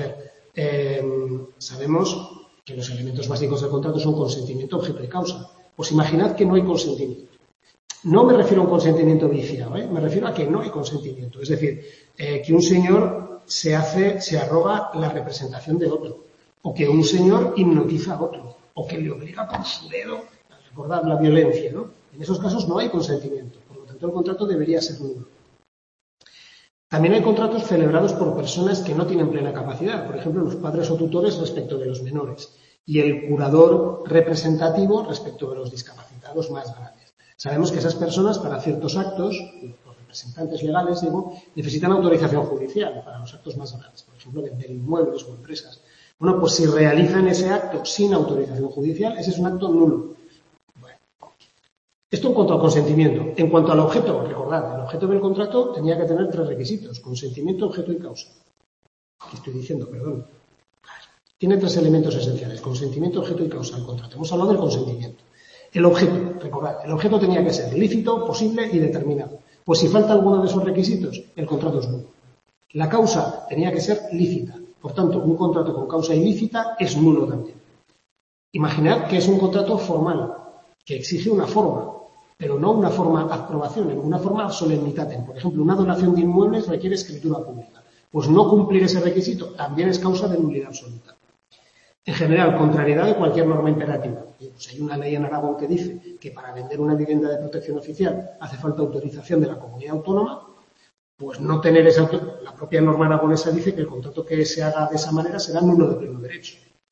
sabemos que los elementos básicos del contrato son consentimiento, objeto y causa. Pues imaginad que no hay consentimiento. No me refiero a un consentimiento viciado, me refiero a que no hay consentimiento. Es decir, que un señor se arroga la representación de otro, o que un señor hipnotiza a otro, o que le obliga con su dedo a recordar la violencia, ¿no? En esos casos no hay consentimiento, por lo tanto el contrato debería ser nulo. También hay contratos celebrados por personas que no tienen plena capacidad, por ejemplo los padres o tutores respecto de los menores y el curador representativo respecto de los discapacitados más grandes. Sabemos que esas personas para ciertos actos, los representantes legales, necesitan autorización judicial para los actos más grandes, por ejemplo vender inmuebles o empresas. Bueno, pues si realizan ese acto sin autorización judicial, ese es un acto nulo. Esto en cuanto al consentimiento. En cuanto al objeto, recordad, el objeto del contrato tenía que tener 3 requisitos: consentimiento, objeto y causa. ¿Qué estoy diciendo? Perdón. Tiene 3 elementos esenciales: consentimiento, objeto y causa. El contrato. Hemos hablado del consentimiento. El objeto, recordad, el objeto tenía que ser lícito, posible y determinado. Pues si falta alguno de esos requisitos, el contrato es nulo. La causa tenía que ser lícita. Por tanto, un contrato con causa ilícita es nulo también. Imaginad que es un contrato formal, que exige una forma, pero no una forma ad aprobación, una forma solemnitatem. Por ejemplo, una donación de inmuebles requiere escritura pública. Pues no cumplir ese requisito también es causa de nulidad absoluta. En general, contrariedad de cualquier norma imperativa. Pues hay una ley en Aragón que dice que para vender una vivienda de protección oficial hace falta autorización de la comunidad autónoma. Pues no tener esa, la propia norma aragonesa dice que el contrato que se haga de esa manera será nulo de pleno derecho.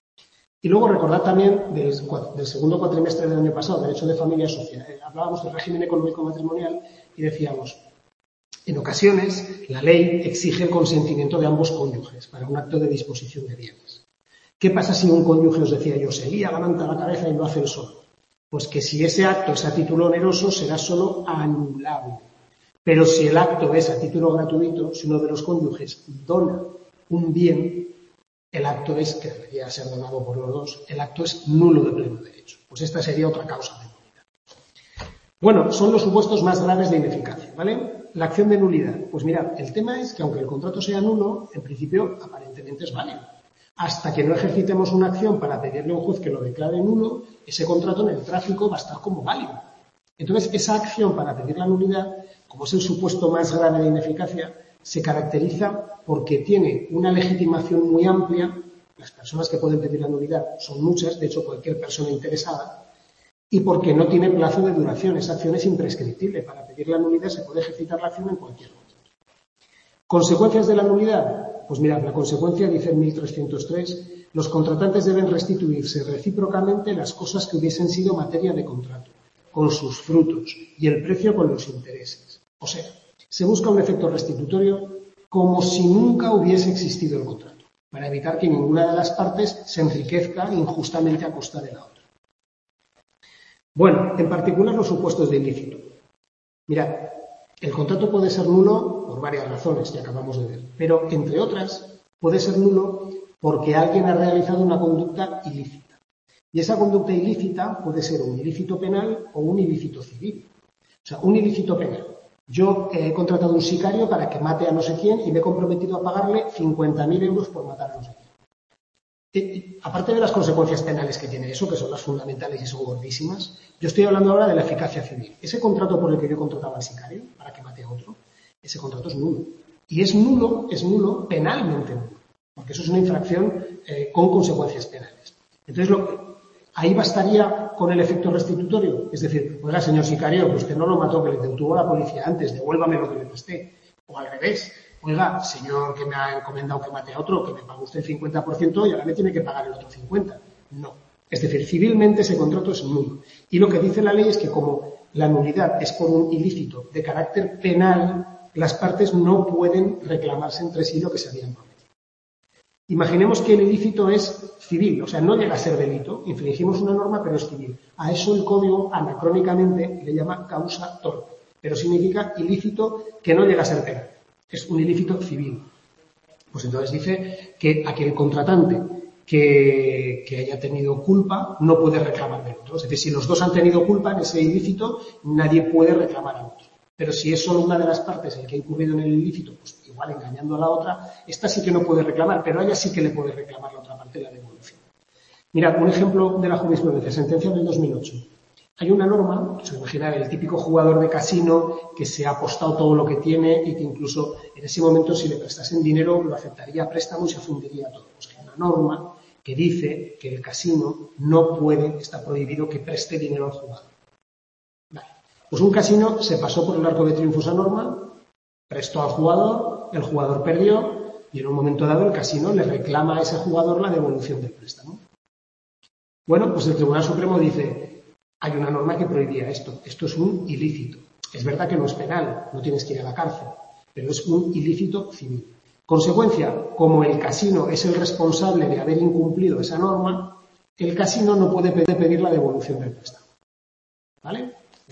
Y luego recordad también del segundo cuatrimestre del año pasado, derecho de familia social. Hablábamos del régimen económico matrimonial y decíamos, en ocasiones la ley exige el consentimiento de ambos cónyuges para un acto de disposición de bienes. ¿Qué pasa si un cónyuge, os decía yo, se lía, levanta la cabeza y lo hace él solo? Pues que si ese acto es a título oneroso será solo anulable. Pero si el acto es a título gratuito, si uno de los cónyuges dona un bien, el acto es, que debería ser donado por los dos, el acto es nulo de pleno derecho. Pues esta sería otra causa de nulidad. Bueno, son los supuestos más graves de ineficacia, ¿vale? La acción de nulidad. Pues mirad, el tema es que aunque el contrato sea nulo, en principio aparentemente es válido. Hasta que no ejercitemos una acción para pedirle a un juez que lo declare nulo, ese contrato en el tráfico va a estar como válido. Entonces, esa acción para pedir la nulidad, como es el supuesto más grave de ineficacia, se caracteriza porque tiene una legitimación muy amplia. Las personas que pueden pedir la nulidad son muchas, de hecho cualquier persona interesada, y porque no tiene plazo de duración. Esa acción es imprescriptible. Para pedir la nulidad se puede ejercitar la acción en cualquier momento. ¿Consecuencias de la nulidad? Pues mirad, la consecuencia dice en 1303, los contratantes deben restituirse recíprocamente las cosas que hubiesen sido materia de contrato, con sus frutos, y el precio con los intereses. O sea, se busca un efecto restitutorio como si nunca hubiese existido el contrato, para evitar que ninguna de las partes se enriquezca injustamente a costa de la otra. Bueno, en particular los supuestos de ilícito. Mirad, el contrato puede ser nulo por varias razones, que acabamos de ver, pero, entre otras, puede ser nulo porque alguien ha realizado una conducta ilícita. Y esa conducta ilícita puede ser un ilícito penal o un ilícito civil. O sea, un ilícito penal. Yo he contratado un sicario para que mate a no sé quién y me he comprometido a pagarle 50.000 euros por matar a no sé quién. Aparte de las consecuencias penales que tiene eso, que son las fundamentales y son gordísimas, yo estoy hablando ahora de la eficacia civil. Ese contrato por el que yo contrataba al sicario para que mate a otro, ese contrato es nulo. Y es nulo, penalmente nulo, porque eso es una infracción con consecuencias penales. Entonces, ahí bastaría con el efecto restitutorio. Es decir, oiga, señor sicario, que usted no lo mató, que le detuvo a la policía antes, devuélvame lo que le presté. O al revés. Oiga, señor que me ha encomendado que mate a otro, que me pague usted el 50% y ahora me tiene que pagar el otro 50%. No. Es decir, civilmente ese contrato es nulo. Y lo que dice la ley es que como la nulidad es por un ilícito de carácter penal, las partes no pueden reclamarse entre sí lo que se habían prometido. Imaginemos que el ilícito es civil, o sea, no llega a ser delito, infringimos una norma, pero es civil. A eso el código anacrónicamente le llama causa torpe, pero significa ilícito que no llega a ser penal. Es un ilícito civil. Pues entonces dice que aquel contratante que haya tenido culpa no puede reclamar del otro. Es decir, si los dos han tenido culpa en ese ilícito, nadie puede reclamar al otro. Pero si es solo una de las partes el que ha incurrido en el ilícito, pues igual engañando a la otra, esta sí que no puede reclamar, pero a ella sí que le puede reclamar la otra parte la devolución. Mirad, un ejemplo de la jurisprudencia, sentencia del 2008. Hay una norma, os imagináis, el típico jugador de casino que se ha apostado todo lo que tiene y que incluso en ese momento si le prestasen dinero lo aceptaría a préstamo y se fundiría todo. Pues hay una norma que dice que el casino no puede, está prohibido que preste dinero al jugador. Vale. Pues un casino se pasó por el arco de triunfo esa norma, prestó al jugador, el jugador perdió y en un momento dado el casino le reclama a ese jugador la devolución del préstamo. Bueno, pues el Tribunal Supremo dice, hay una norma que prohibía esto. Esto es un ilícito. Es verdad que no es penal, no tienes que ir a la cárcel, pero es un ilícito civil. Consecuencia, como el casino es el responsable de haber incumplido esa norma, el casino no puede pedir la devolución del préstamo. ¿Vale?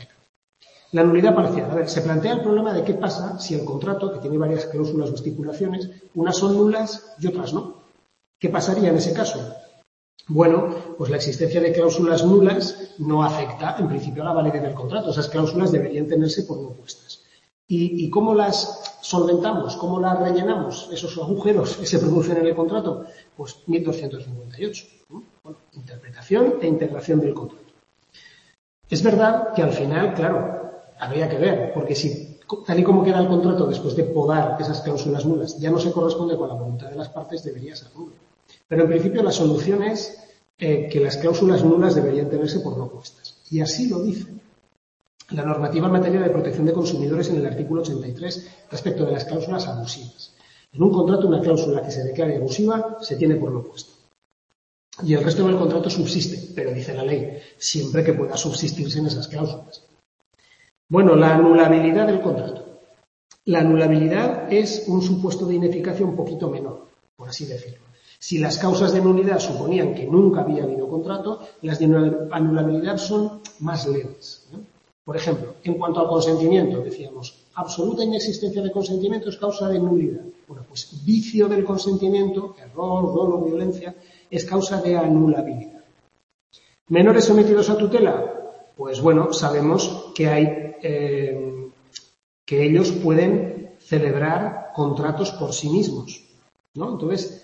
La nulidad parcial. A ver, se plantea el problema de qué pasa si el contrato, que tiene varias cláusulas o estipulaciones, unas son nulas y otras no. ¿Qué pasaría en ese caso? Bueno, pues la existencia de cláusulas nulas no afecta, en principio, a la validez del contrato. Esas cláusulas deberían tenerse por no puestas. ¿Y cómo las solventamos? ¿Cómo las rellenamos? Esos agujeros que se producen en el contrato. Pues 1258. Bueno, interpretación modificación e integración del contrato. Es verdad que al final, claro, habría que ver, porque si tal y como queda el contrato después de podar esas cláusulas nulas ya no se corresponde con la voluntad de las partes, debería ser nulo. Pero en principio la solución es que las cláusulas nulas deberían tenerse por no puestas. Y así lo dice la normativa en materia de protección de consumidores en el artículo 83 respecto de las cláusulas abusivas. En un contrato, una cláusula que se declare abusiva se tiene por no puesta. Y el resto del contrato subsiste, pero dice la ley, siempre que pueda subsistirse en esas cláusulas. Bueno, la anulabilidad del contrato. La anulabilidad es un supuesto de ineficacia un poquito menor, por así decirlo. Si las causas de nulidad suponían que nunca había habido contrato, las de anulabilidad son más leves, ¿no? Por ejemplo, en cuanto al consentimiento, decíamos, absoluta inexistencia de consentimiento es causa de nulidad. Bueno, pues vicio del consentimiento, error, dolo, violencia, es causa de anulabilidad. ¿Menores sometidos a tutela? Pues bueno, sabemos que hay que ellos pueden celebrar contratos por sí mismos, ¿no? Entonces,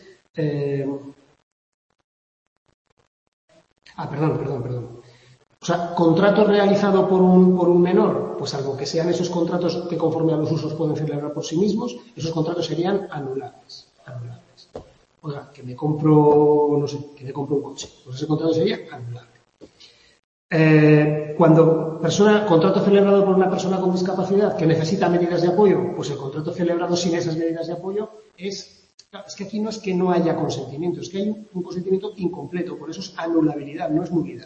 perdón. O sea, contrato realizado por un menor, pues algo que sean esos contratos que conforme a los usos pueden celebrar por sí mismos, esos contratos serían anulables. Oiga, que me compro un coche, pues ese contrato sería anulable. Contrato celebrado por una persona con discapacidad que necesita medidas de apoyo, pues el contrato celebrado sin esas medidas de apoyo es que aquí no es que no haya consentimiento, es que hay un consentimiento incompleto, por eso es anulabilidad, no es nulidad.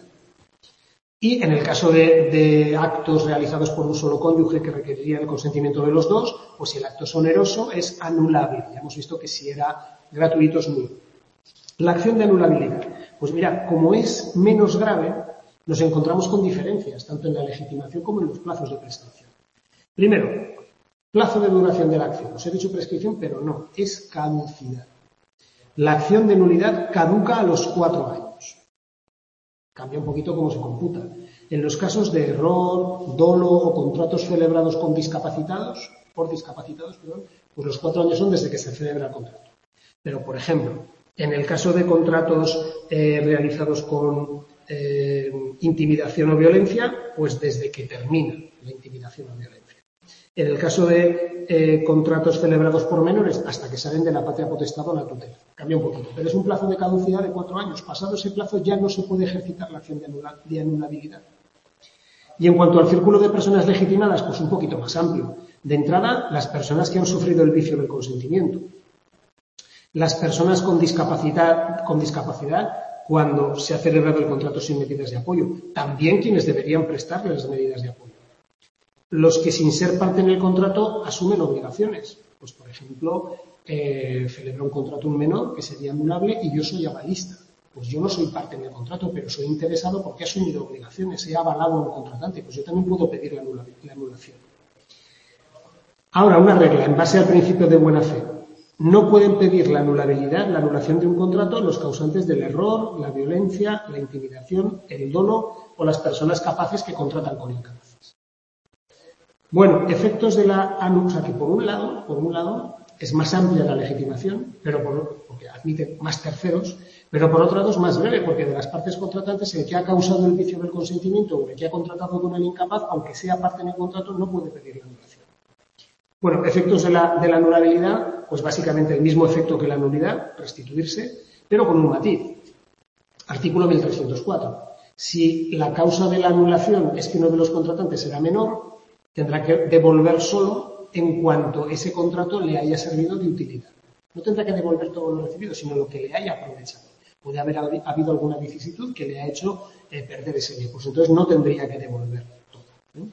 Y en el caso de actos realizados por un solo cónyuge que requerirían el consentimiento de los dos, pues si el acto es oneroso es anulable. Ya hemos visto que si era gratuito es nulo. La acción de anulabilidad. Pues mira, como es menos grave, nos encontramos con diferencias, tanto en la legitimación como en los plazos de prescripción. Primero, plazo de duración de la acción. Os he dicho prescripción, pero no, es caducidad. La acción de nulidad caduca a los 4 años. Cambia un poquito cómo se computa. En los casos de error, dolo o contratos celebrados por discapacitados, pues los 4 años son desde que se celebra el contrato. Pero, por ejemplo, en el caso de contratos realizados con intimidación o violencia, pues desde que termina la intimidación o violencia. En el caso de contratos celebrados por menores, hasta que salen de la patria potestad o la tutela. Cambia un poquito, pero es un plazo de caducidad de 4 años. Pasado ese plazo ya no se puede ejercitar la acción de anulabilidad. Y en cuanto al círculo de personas legitimadas, pues un poquito más amplio. De entrada, las personas que han sufrido el vicio del consentimiento. Las personas con discapacidad cuando se ha celebrado el contrato sin medidas de apoyo. También quienes deberían prestarles las medidas de apoyo. Los que sin ser parte en el contrato asumen obligaciones. Pues, por ejemplo, celebra un contrato un menor que sería anulable y yo soy avalista. Pues yo no soy parte en el contrato, pero soy interesado porque he asumido obligaciones, he avalado a un contratante. Pues yo también puedo pedir la anulación. Ahora, una regla en base al principio de buena fe. No pueden pedir la anulación de un contrato los causantes del error, la violencia, la intimidación, el dolo o las personas capaces que contratan con incapaces. Bueno, efectos de la anulación, o sea que por un lado es más amplia la legitimación, porque admite más terceros, pero por otro lado es más breve, porque de las partes contratantes el que ha causado el vicio del consentimiento o el que ha contratado con el incapaz, aunque sea parte en el contrato, no puede pedir la anulación. Bueno, efectos de la anulabilidad, pues básicamente el mismo efecto que la nulidad, restituirse, pero con un matiz. Artículo 1304. Si la causa de la anulación es que uno de los contratantes era menor, tendrá que devolver solo en cuanto ese contrato le haya servido de utilidad. No tendrá que devolver todo lo recibido, sino lo que le haya aprovechado. Puede haber habido alguna vicisitud que le ha hecho perder ese bien. Pues entonces no tendría que devolver todo, ¿no?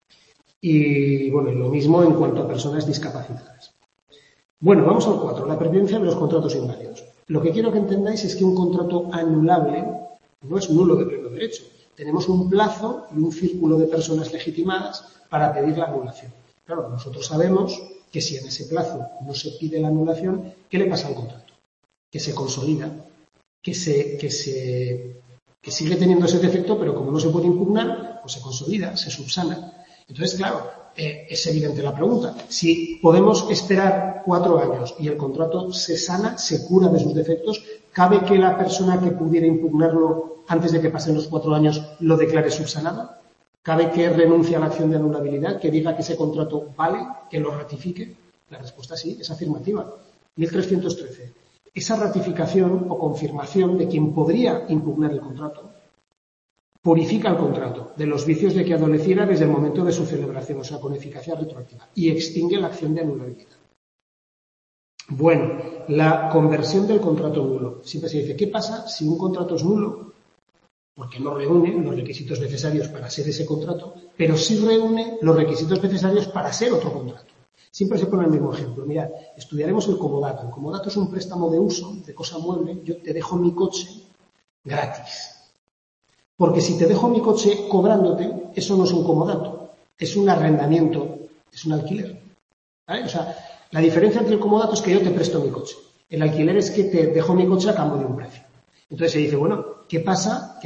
Y bueno, lo mismo en cuanto a personas discapacitadas. Bueno, vamos al 4, la pervivencia de los contratos inválidos. Lo que quiero que entendáis es que un contrato anulable no es nulo de pleno derecho. Tenemos un plazo y un círculo de personas legitimadas para pedir la anulación. Claro, nosotros sabemos que si en ese plazo no se pide la anulación, ¿qué le pasa al contrato? Que se consolida, que sigue teniendo ese defecto, pero como no se puede impugnar, pues se consolida, se subsana. Entonces, claro, es evidente la pregunta. Si podemos esperar 4 años y el contrato se sana, se cura de sus defectos, ¿cabe que la persona que pudiera impugnarlo antes de que pasen los 4 años lo declare subsanado? ¿Cabe que renuncie a la acción de anulabilidad, que diga que ese contrato vale, que lo ratifique? La respuesta sí, es afirmativa. 1313. Esa ratificación o confirmación de quien podría impugnar el contrato purifica el contrato de los vicios de que adoleciera desde el momento de su celebración, o sea, con eficacia retroactiva, y extingue la acción de anulabilidad. Bueno, la conversión del contrato nulo. Siempre se dice, ¿qué pasa si un contrato es nulo? Porque no reúne los requisitos necesarios para ser ese contrato, pero sí reúne los requisitos necesarios para ser otro contrato. Siempre se pone el mismo ejemplo. Mirad, estudiaremos el comodato. El comodato es un préstamo de uso, de cosa mueble. Yo te dejo mi coche gratis. Porque si te dejo mi coche cobrándote, eso no es un comodato, es un arrendamiento, es un alquiler. ¿Vale? O sea, la diferencia entre el comodato es que yo te presto mi coche. El alquiler es que te dejo mi coche a cambio de un precio. Entonces se dice, bueno, ¿qué pasa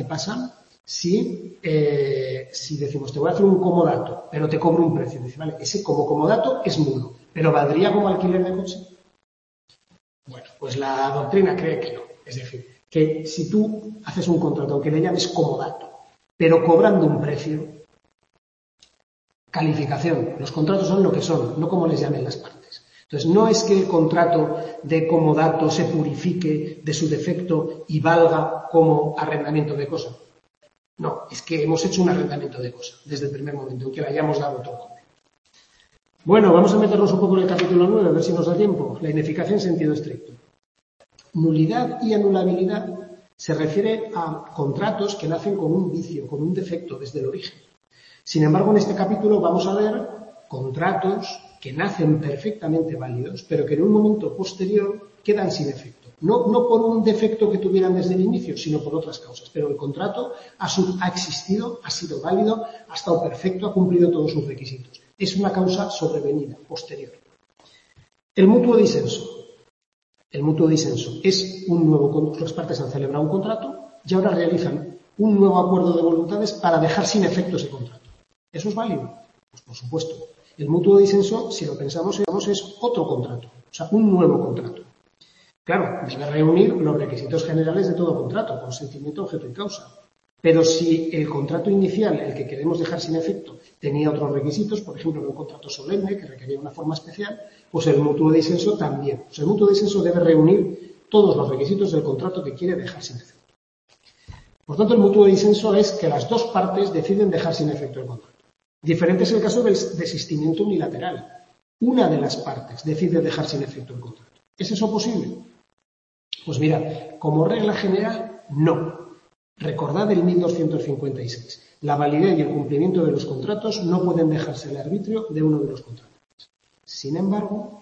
si decimos, te voy a hacer un comodato, pero te cobro un precio? Dice, vale, ese como comodato es nulo, pero ¿valdría como alquiler de coche? Bueno, pues la doctrina cree que no. Es decir, que si tú haces un contrato, aunque le llames comodato, pero cobrando un precio, calificación, los contratos son lo que son, no como les llamen las partes. Entonces, no es que el contrato de comodato se purifique de su defecto y valga como arrendamiento de cosa. No, es que hemos hecho un arrendamiento de cosa desde el primer momento, aunque le hayamos dado otro nombre. Bueno, vamos a meternos un poco en el capítulo 9, a ver si nos da tiempo. La ineficacia en sentido estricto. Nulidad y anulabilidad se refiere a contratos que nacen con un vicio, con un defecto desde el origen. Sin embargo, en este capítulo vamos a ver contratos que nacen perfectamente válidos, pero que en un momento posterior quedan sin efecto. No por un defecto que tuvieran desde el inicio, sino por otras causas. Pero el contrato ha existido, ha sido válido, ha estado perfecto, ha cumplido todos sus requisitos. Es una causa sobrevenida, posterior. El mutuo disenso. El mutuo disenso es un nuevo, las partes han celebrado un contrato y ahora realizan un nuevo acuerdo de voluntades para dejar sin efecto ese contrato. ¿Eso es válido? Pues por supuesto. El mutuo disenso, si lo pensamos, es otro contrato, o sea, un nuevo contrato. Claro, debe reunir los requisitos generales de todo contrato, consentimiento, objeto y causa. Pero si el contrato inicial, el que queremos dejar sin efecto, tenía otros requisitos, por ejemplo, un contrato solemne que requería una forma especial, pues el mutuo disenso también. O sea, el mutuo disenso debe reunir todos los requisitos del contrato que quiere dejar sin efecto. Por tanto, el mutuo disenso es que las dos partes deciden dejar sin efecto el contrato. Diferente es el caso del desistimiento unilateral. Una de las partes decide dejar sin efecto el contrato. ¿Es eso posible? Pues mira, como regla general, no. Recordad el 1256. La validez y el cumplimiento de los contratos no pueden dejarse al arbitrio de uno de los contratantes. Sin embargo,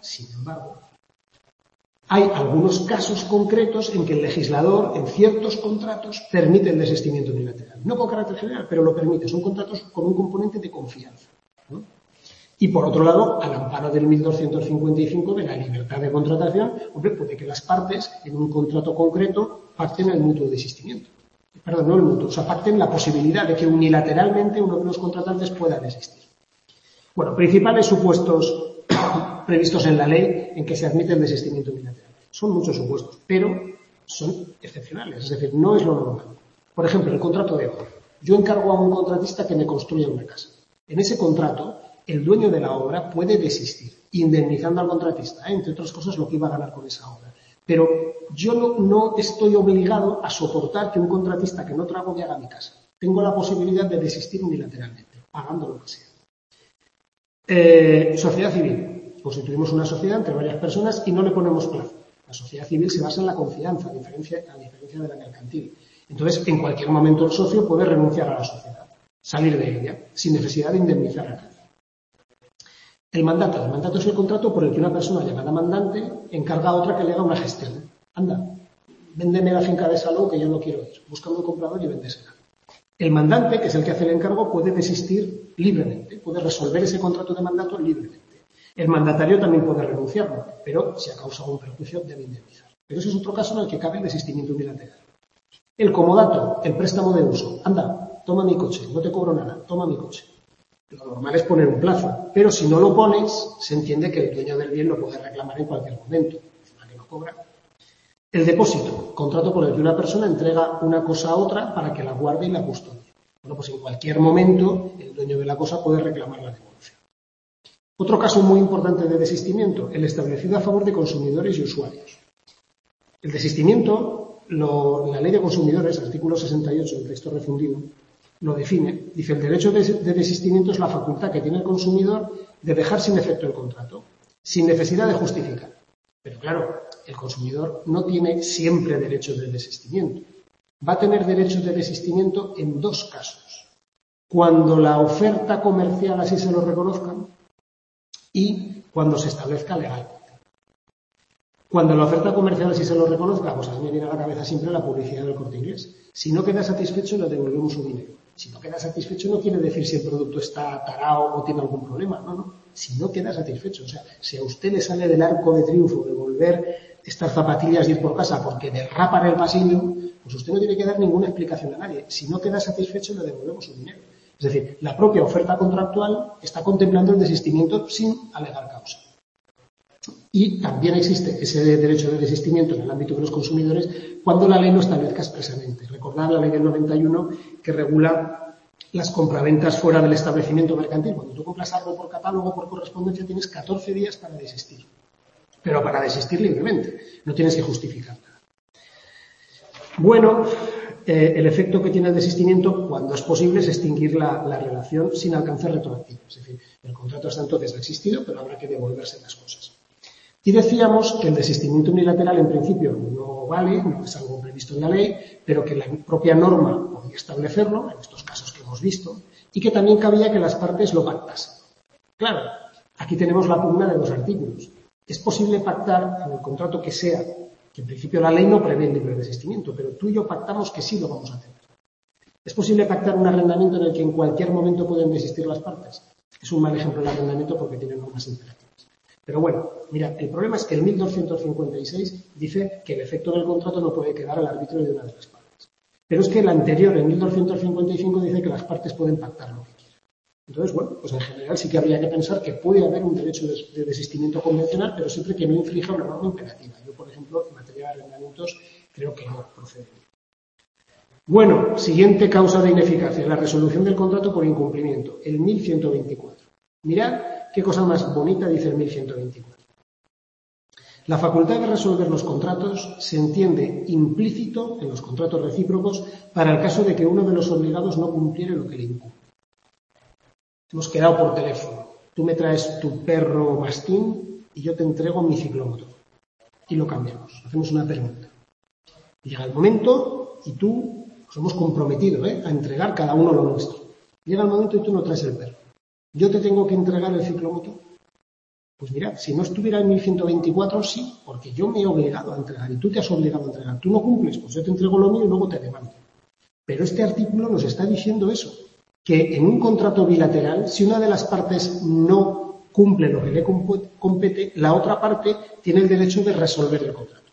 hay algunos casos concretos en que el legislador, en ciertos contratos, permite el desistimiento unilateral. No con carácter general, pero lo permite. Son contratos con un componente de confianza, ¿no? Y por otro lado, al amparo del 1255 de la libertad de contratación, hombre, puede que las partes en un contrato concreto pacten el mutuo desistimiento. Perdón, no el mutuo, o sea, pacten la posibilidad de que unilateralmente uno de los contratantes pueda desistir. Bueno, principales supuestos previstos en la ley en que se admite el desistimiento unilateral. Son muchos supuestos, pero son excepcionales, es decir, no es lo normal. Por ejemplo, el contrato de obra. Yo encargo a un contratista que me construya una casa. En ese contrato, el dueño de la obra puede desistir, indemnizando al contratista, entre otras cosas, lo que iba a ganar con esa obra. Pero yo no estoy obligado a soportar que un contratista que no trago me haga mi casa. Tengo la posibilidad de desistir unilateralmente, pagando lo que sea. Sociedad civil. Constituimos una sociedad entre varias personas y no le ponemos plazo. La sociedad civil se basa en la confianza, a diferencia de la mercantil. Entonces, en cualquier momento el socio puede renunciar a la sociedad, salir de ella, sin necesidad de indemnizar a nadie. El mandato. El mandato es el contrato por el que una persona llamada mandante encarga a otra que le haga una gestión. Anda, véndeme la finca de Salou que yo no quiero ir. Busca un comprador y véndesela. El mandante, que es el que hace el encargo, puede desistir libremente, puede resolver ese contrato de mandato libremente. El mandatario también puede renunciarlo, pero si ha causado un perjuicio debe indemnizar. Pero ese es otro caso en el que cabe el desistimiento unilateral. El comodato, el préstamo de uso. Anda, toma mi coche, no te cobro nada, toma mi coche. Lo normal es poner un plazo, pero si no lo pones, se entiende que el dueño del bien lo puede reclamar en cualquier momento. Encima que no cobra. El depósito, contrato por el que una persona entrega una cosa a otra para que la guarde y la custodie. Bueno, pues en cualquier momento el dueño de la cosa puede reclamar la devolución. Otro caso muy importante de desistimiento, el establecido a favor de consumidores y usuarios. El desistimiento, la Ley de Consumidores, artículo 68 del texto refundido, lo define. Dice, el derecho de desistimiento es la facultad que tiene el consumidor de dejar sin efecto el contrato, sin necesidad de justificar. Pero claro, el consumidor no tiene siempre derecho de desistimiento. Va a tener derecho de desistimiento en dos casos. Cuando la oferta comercial así se lo reconozcan y cuando se establezca legalmente. Cuando la oferta comercial así se lo reconozca, pues a mí me viene a la cabeza siempre la publicidad del Corte Inglés. Si no queda satisfecho, le devolvemos su dinero. Si no queda satisfecho, no quiere decir si el producto está tarao o tiene algún problema. No. Si no queda satisfecho. O sea, si a usted le sale del arco de triunfo devolver estas zapatillas y ir por casa porque derrapa en el pasillo, pues usted no tiene que dar ninguna explicación a nadie. Si no queda satisfecho, le devolvemos su dinero. Es decir, la propia oferta contractual está contemplando el desistimiento sin alegar causa. Y también existe ese derecho de desistimiento en el ámbito de los consumidores cuando la ley lo establezca expresamente. Recordad la ley del 91 que regula las compraventas fuera del establecimiento mercantil. Cuando tú compras algo por catálogo o por correspondencia tienes 14 días para desistir. Pero para desistir libremente. No tienes que justificar nada. Bueno, el efecto que tiene el desistimiento, cuando es posible, es extinguir la relación sin alcance retroactivo. Es decir, el contrato hasta entonces ha existido, pero habrá que devolverse las cosas. Y decíamos que el desistimiento unilateral en principio no vale, no es algo previsto en la ley, pero que la propia norma podía establecerlo, en estos casos que hemos visto, y que también cabía que las partes lo pactasen. Claro, aquí tenemos la pugna de los artículos. Es posible pactar en el contrato que sea, que en principio la ley no prevé el libre desistimiento, pero tú y yo pactamos que sí lo vamos a hacer. ¿Es posible pactar un arrendamiento en el que en cualquier momento pueden desistir las partes? Es un mal ejemplo el arrendamiento porque tiene normas imperativas. Pero bueno, mira, el problema es que el 1256 dice que el efecto del contrato no puede quedar al arbitrio de una de las partes. Pero es que el anterior, el 1255, dice que las partes pueden pactar lo que quieran. Entonces, bueno, pues en general sí que habría que pensar que puede haber un derecho de desistimiento convencional, pero siempre que no inflija una norma imperativa. Yo, por ejemplo, en materia de arrendamientos, creo que no procede. Bueno, siguiente causa de ineficacia, la resolución del contrato por incumplimiento, el 1124. Mirad qué cosa más bonita dice el 1124. La facultad de resolver los contratos se entiende implícito en los contratos recíprocos para el caso de que uno de los obligados no cumpliere lo que le incumbe. Hemos quedado por teléfono. Tú me traes tu perro mastín y yo te entrego mi ciclómotor. Y lo cambiamos. Hacemos una permuta. Llega el momento y tú nos hemos comprometido a entregar cada uno lo nuestro. Llega el momento y tú no traes el perro. ¿Yo te tengo que entregar el ciclomotor? Pues mira, si no estuviera en 1124, sí, porque yo me he obligado a entregar y tú te has obligado a entregar. Tú no cumples, pues yo te entrego lo mío y luego te demando. Pero este artículo nos está diciendo eso, que en un contrato bilateral, si una de las partes no cumple lo que le compete, la otra parte tiene el derecho de resolver el contrato.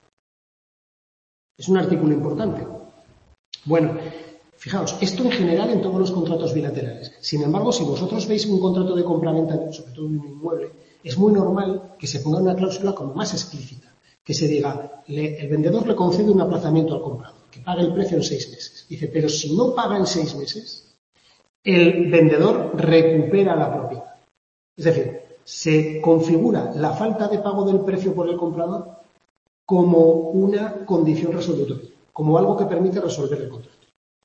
Es un artículo importante. Bueno, fijaos, esto en general en todos los contratos bilaterales. Sin embargo, si vosotros veis un contrato de compraventa, sobre todo de un inmueble, es muy normal que se ponga una cláusula como más explícita, que se diga, el vendedor le concede un aplazamiento al comprador, que pague el precio en 6 meses. Dice, pero si no paga en 6 meses, el vendedor recupera la propiedad. Es decir, se configura la falta de pago del precio por el comprador como una condición resolutoria, como algo que permite resolver el contrato.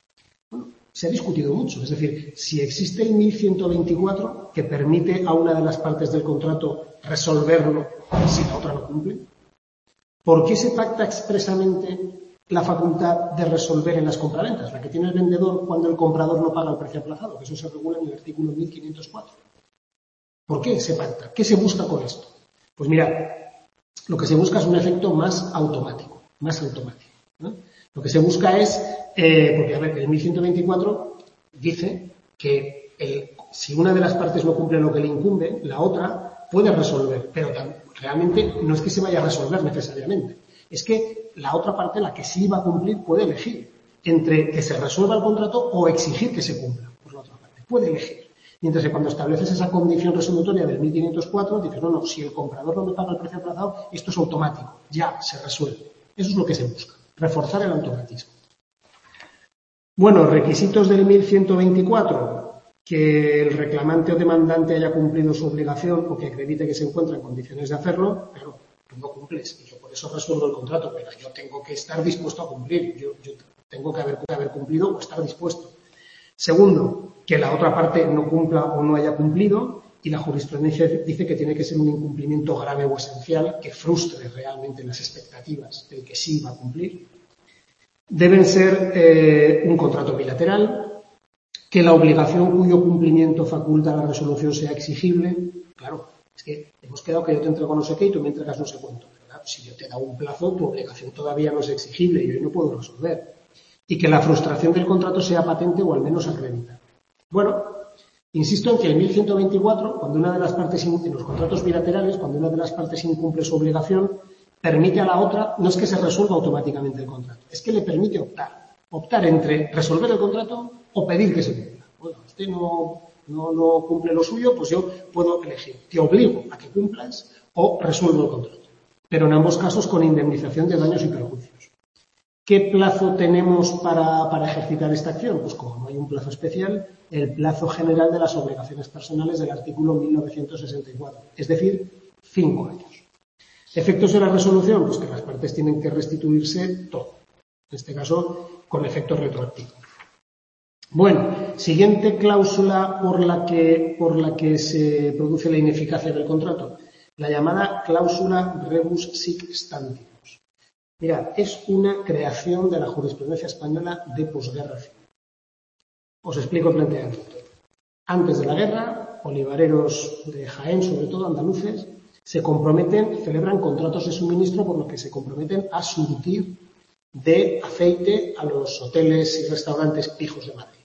Se ha discutido mucho, es decir, si existe el 1124 que permite a una de las partes del contrato resolverlo si la otra no cumple, ¿por qué se pacta expresamente la facultad de resolver en las compraventas, la que tiene el vendedor cuando el comprador no paga el precio aplazado? Que eso se regula en el artículo 1504. ¿Por qué se pacta? ¿Qué se busca con esto? Pues mirad, lo que se busca es un efecto más automático, ¿no? Lo que se busca es, porque a ver, el 1124 dice que si una de las partes no cumple lo que le incumbe, la otra puede resolver, pero realmente no es que se vaya a resolver necesariamente, es que la otra parte, la que sí va a cumplir, puede elegir entre que se resuelva el contrato o exigir que se cumpla por la otra parte, puede elegir. Mientras que cuando estableces esa condición resolutoria del 1504, dices, no, si el comprador no me paga el precio aplazado, esto es automático, ya se resuelve. Eso es lo que se busca, reforzar el automatismo. Bueno, requisitos del 1124, que el reclamante o demandante haya cumplido su obligación o que acredite que se encuentra en condiciones de hacerlo. Claro, tú no cumples y yo por eso resuelvo el contrato, pero yo tengo que estar dispuesto a cumplir, yo tengo que haber cumplido o estar dispuesto. Segundo, que la otra parte no cumpla o no haya cumplido, y la jurisprudencia dice que tiene que ser un incumplimiento grave o esencial que frustre realmente las expectativas del que sí va a cumplir. Deben ser un contrato bilateral, que la obligación cuyo cumplimiento faculta la resolución sea exigible. Claro, es que hemos quedado que yo te entrego no sé qué y tú me entregas no sé cuánto. ¿Verdad? Si yo te he dado un plazo, tu obligación todavía no es exigible y hoy no puedo resolver. Y que la frustración del contrato sea patente o al menos acreditada. Bueno, insisto en que el 1124, cuando una de las partes, en los contratos bilaterales, cuando una de las partes incumple su obligación, permite a la otra, no es que se resuelva automáticamente el contrato, es que le permite optar entre resolver el contrato o pedir que se cumpla. Bueno, usted no cumple lo suyo, pues yo puedo elegir, te obligo a que cumplas o resuelvo el contrato. Pero en ambos casos con indemnización de daños y perjuicios. ¿Qué plazo tenemos para ejercitar esta acción? Pues como no hay un plazo especial, el plazo general de las obligaciones personales del artículo 1964, es decir, 5 años. ¿Efectos de la resolución? Pues que las partes tienen que restituirse todo, en este caso con efecto retroactivo. Bueno, siguiente cláusula por la que se produce la ineficacia del contrato, la llamada cláusula rebus sic stantibus. Mirad, es una creación de la jurisprudencia española de posguerra civil. Os explico el planteamiento. Antes de la guerra, olivareros de Jaén, sobre todo andaluces, se comprometen, celebran contratos de suministro por lo que se comprometen a surtir de aceite a los hoteles y restaurantes pijos de Madrid.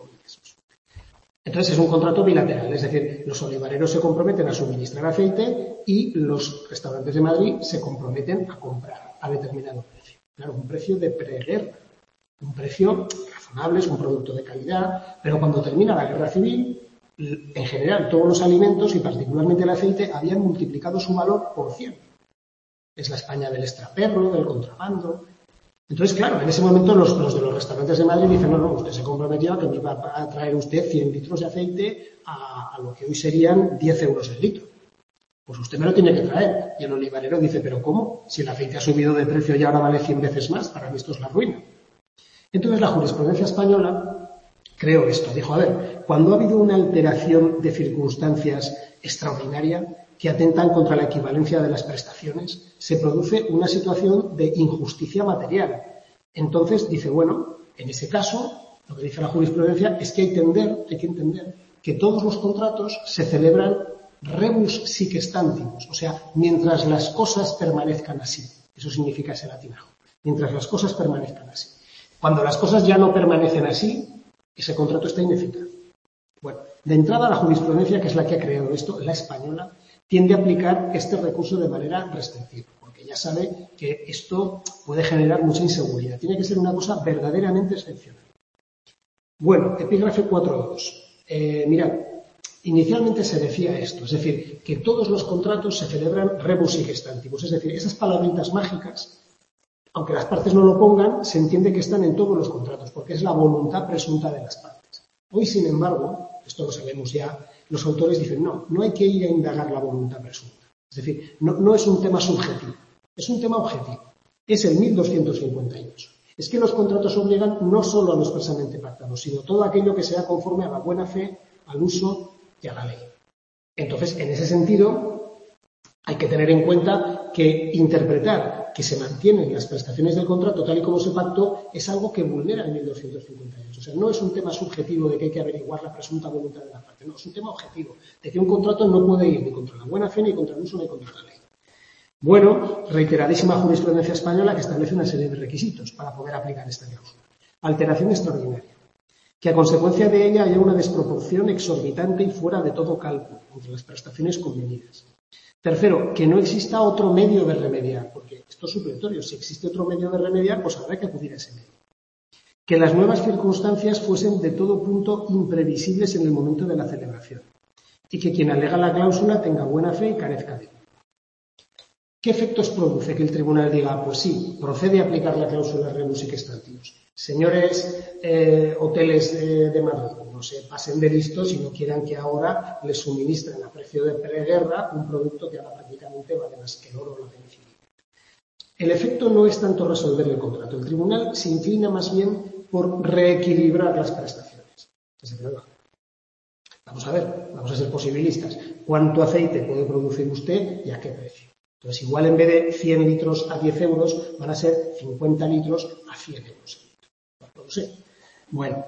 Entonces es un contrato bilateral, es decir, los olivareros se comprometen a suministrar aceite y los restaurantes de Madrid se comprometen a comprar a determinado precio. Claro, un precio de preguerra, un precio razonable, es un producto de calidad, pero cuando termina la guerra civil, en general todos los alimentos y particularmente el aceite habían multiplicado su valor por 100. Es la España del extraperlo, del contrabando. Entonces, claro, en ese momento los de los restaurantes de Madrid dicen, no, usted se comprometió a que me iba a traer usted 100 litros de aceite a lo que hoy serían 10 euros el litro. Pues usted me lo tiene que traer. Y el olivarero dice, ¿pero cómo? Si el aceite ha subido de precio y ahora vale 100 veces más, para mí esto es la ruina. Entonces la jurisprudencia española creó esto. Dijo, a ver, cuando ha habido una alteración de circunstancias extraordinaria que atentan contra la equivalencia de las prestaciones, se produce una situación de injusticia material. Entonces dice, bueno, en ese caso, lo que dice la jurisprudencia es que hay que entender que todos los contratos se celebran rebus sic stantibus, o sea, mientras las cosas permanezcan así. Eso significa ese latinajo. Mientras las cosas permanezcan así. Cuando las cosas ya no permanecen así, ese contrato está ineficaz. Bueno, de entrada la jurisprudencia, que es la que ha creado esto, la española, tiende a aplicar este recurso de manera restrictiva, porque ya sabe que esto puede generar mucha inseguridad. Tiene que ser una cosa verdaderamente excepcional. Bueno, epígrafe 4.2. Mirad, inicialmente se decía esto, es decir, que todos los contratos se celebran rebus sic stantibus, es decir, esas palabritas mágicas, aunque las partes no lo pongan, se entiende que están en todos los contratos, porque es la voluntad presunta de las partes. Hoy, sin embargo, esto lo sabemos ya, los autores dicen, no hay que ir a indagar la voluntad presunta. Es decir, no es un tema subjetivo, es un tema objetivo. Es el 1258. Es que los contratos obligan no solo a lo expresamente pactado, sino todo aquello que sea conforme a la buena fe, al uso y a la ley. Entonces, en ese sentido, hay que tener en cuenta que interpretar que se mantienen las prestaciones del contrato tal y como se pactó es algo que vulnera el 1258. O sea, no es un tema subjetivo de que hay que averiguar la presunta voluntad de la parte, no, es un tema objetivo, de que un contrato no puede ir ni contra la buena fe, ni contra el uso, ni contra la ley. Bueno, reiteradísima jurisprudencia española que establece una serie de requisitos para poder aplicar esta cláusula. Alteración extraordinaria. Que a consecuencia de ella haya una desproporción exorbitante y fuera de todo cálculo entre las prestaciones convenidas. Tercero, que no exista otro medio de remediar, porque esto es supletorio. Si existe otro medio de remediar, pues habrá que acudir a ese medio. Que las nuevas circunstancias fuesen de todo punto imprevisibles en el momento de la celebración y que quien alega la cláusula tenga buena fe y carezca de ella. ¿Qué efectos produce que el tribunal diga, pues sí, procede a aplicar la cláusula rebus sic stantibus? Señores hoteles de Madrid, no se pasen de listos y no quieran que ahora les suministren a precio de preguerra un producto que ahora prácticamente vale más que el oro o la penicilina. El efecto no es tanto resolver el contrato. El tribunal se inclina más bien por reequilibrar las prestaciones. Vamos a ver, vamos a ser posibilistas. ¿Cuánto aceite puede producir usted y a qué precio? Entonces, igual en vez de 100 litros a 10 euros, van a ser 50 litros a 100 euros. No lo sé. Bueno,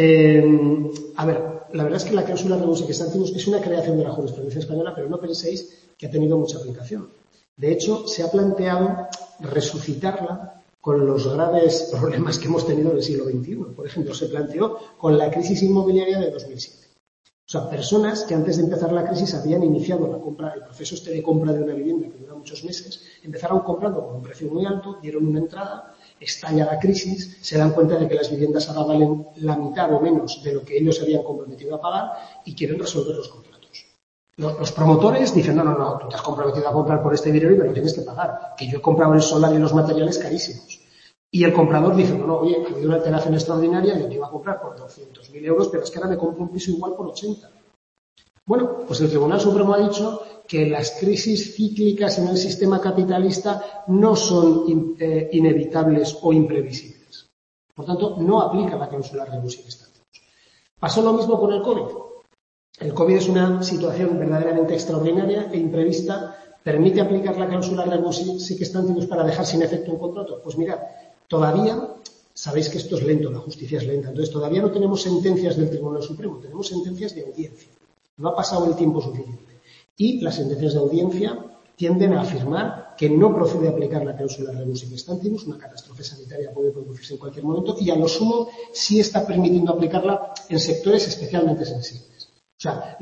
a ver, la verdad es que la cláusula rebus sic stantibus es una creación de la jurisprudencia española, pero no penséis que ha tenido mucha aplicación. De hecho, se ha planteado resucitarla con los graves problemas que hemos tenido en el siglo XXI. Por ejemplo, se planteó con la crisis inmobiliaria de 2007. O sea, personas que antes de empezar la crisis habían iniciado la compra, el proceso de compra de una vivienda que dura muchos meses, empezaron comprando con un precio muy alto, dieron una entrada, estalla la crisis, se dan cuenta de que las viviendas ahora valen la mitad o menos de lo que ellos habían comprometido a pagar y quieren resolver los contratos. Los promotores dicen, no, tú te has comprometido a comprar por este dinero y me lo tienes que pagar, que yo he comprado el solar y los materiales carísimos. Y el comprador dice, oye, ha habido una alteración extraordinaria, yo te iba a comprar por 200.000 euros, pero es que ahora me compro un piso igual por 80. Bueno, pues el Tribunal Supremo ha dicho que las crisis cíclicas en el sistema capitalista no son inevitables o imprevisibles. Por tanto, no aplica la cláusula rebus sic stantibus. Pasó lo mismo con el COVID. El COVID es una situación verdaderamente extraordinaria e imprevista. ¿Permite aplicar la cláusula rebus sic stantibus para dejar sin efecto un contrato? Pues mirad, todavía, sabéis que esto es lento, la justicia es lenta, entonces todavía no tenemos sentencias del Tribunal Supremo, tenemos sentencias de audiencia. No ha pasado el tiempo suficiente. Y las sentencias de audiencia tienden a afirmar que no procede a aplicar la cláusula rebus sic stantibus, una catástrofe sanitaria puede producirse en cualquier momento, y a lo sumo sí está permitiendo aplicarla en sectores especialmente sensibles. O sea,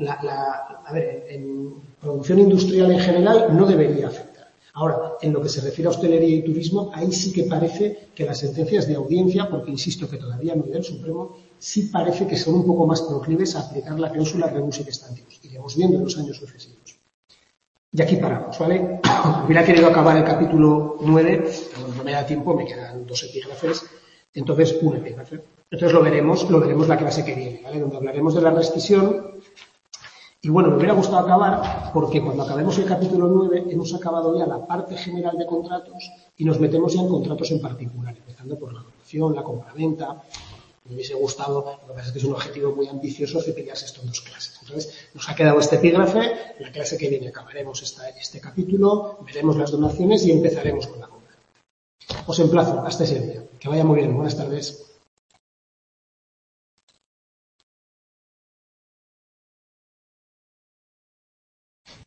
en producción industrial en general no debería afectar. Ahora, en lo que se refiere a hostelería y turismo, ahí sí que parece que las sentencias de audiencia, porque insisto que todavía no hay del Supremo, sí parece que son un poco más proclives a aplicar la cláusula rebus sic stantibus. Iremos viendo en los años sucesivos. Y aquí paramos, ¿vale? Hubiera querido acabar el capítulo 9, pero no me da tiempo, me quedan 2 epígrafes, entonces un epígrafe. Entonces lo veremos la clase que viene, ¿vale? Donde hablaremos de la rescisión. Y bueno, me hubiera gustado acabar porque cuando acabemos el capítulo 9 hemos acabado ya la parte general de contratos y nos metemos ya en contratos en particular, empezando por la donación, la compraventa. Me hubiese gustado, lo que pasa es que es un objetivo muy ambicioso cepillarse esto en 2 clases. Entonces, nos ha quedado este epígrafe, la clase que viene acabaremos este capítulo, veremos las donaciones y empezaremos con la compra. Os emplazo hasta ese día. Que vaya muy bien, buenas tardes.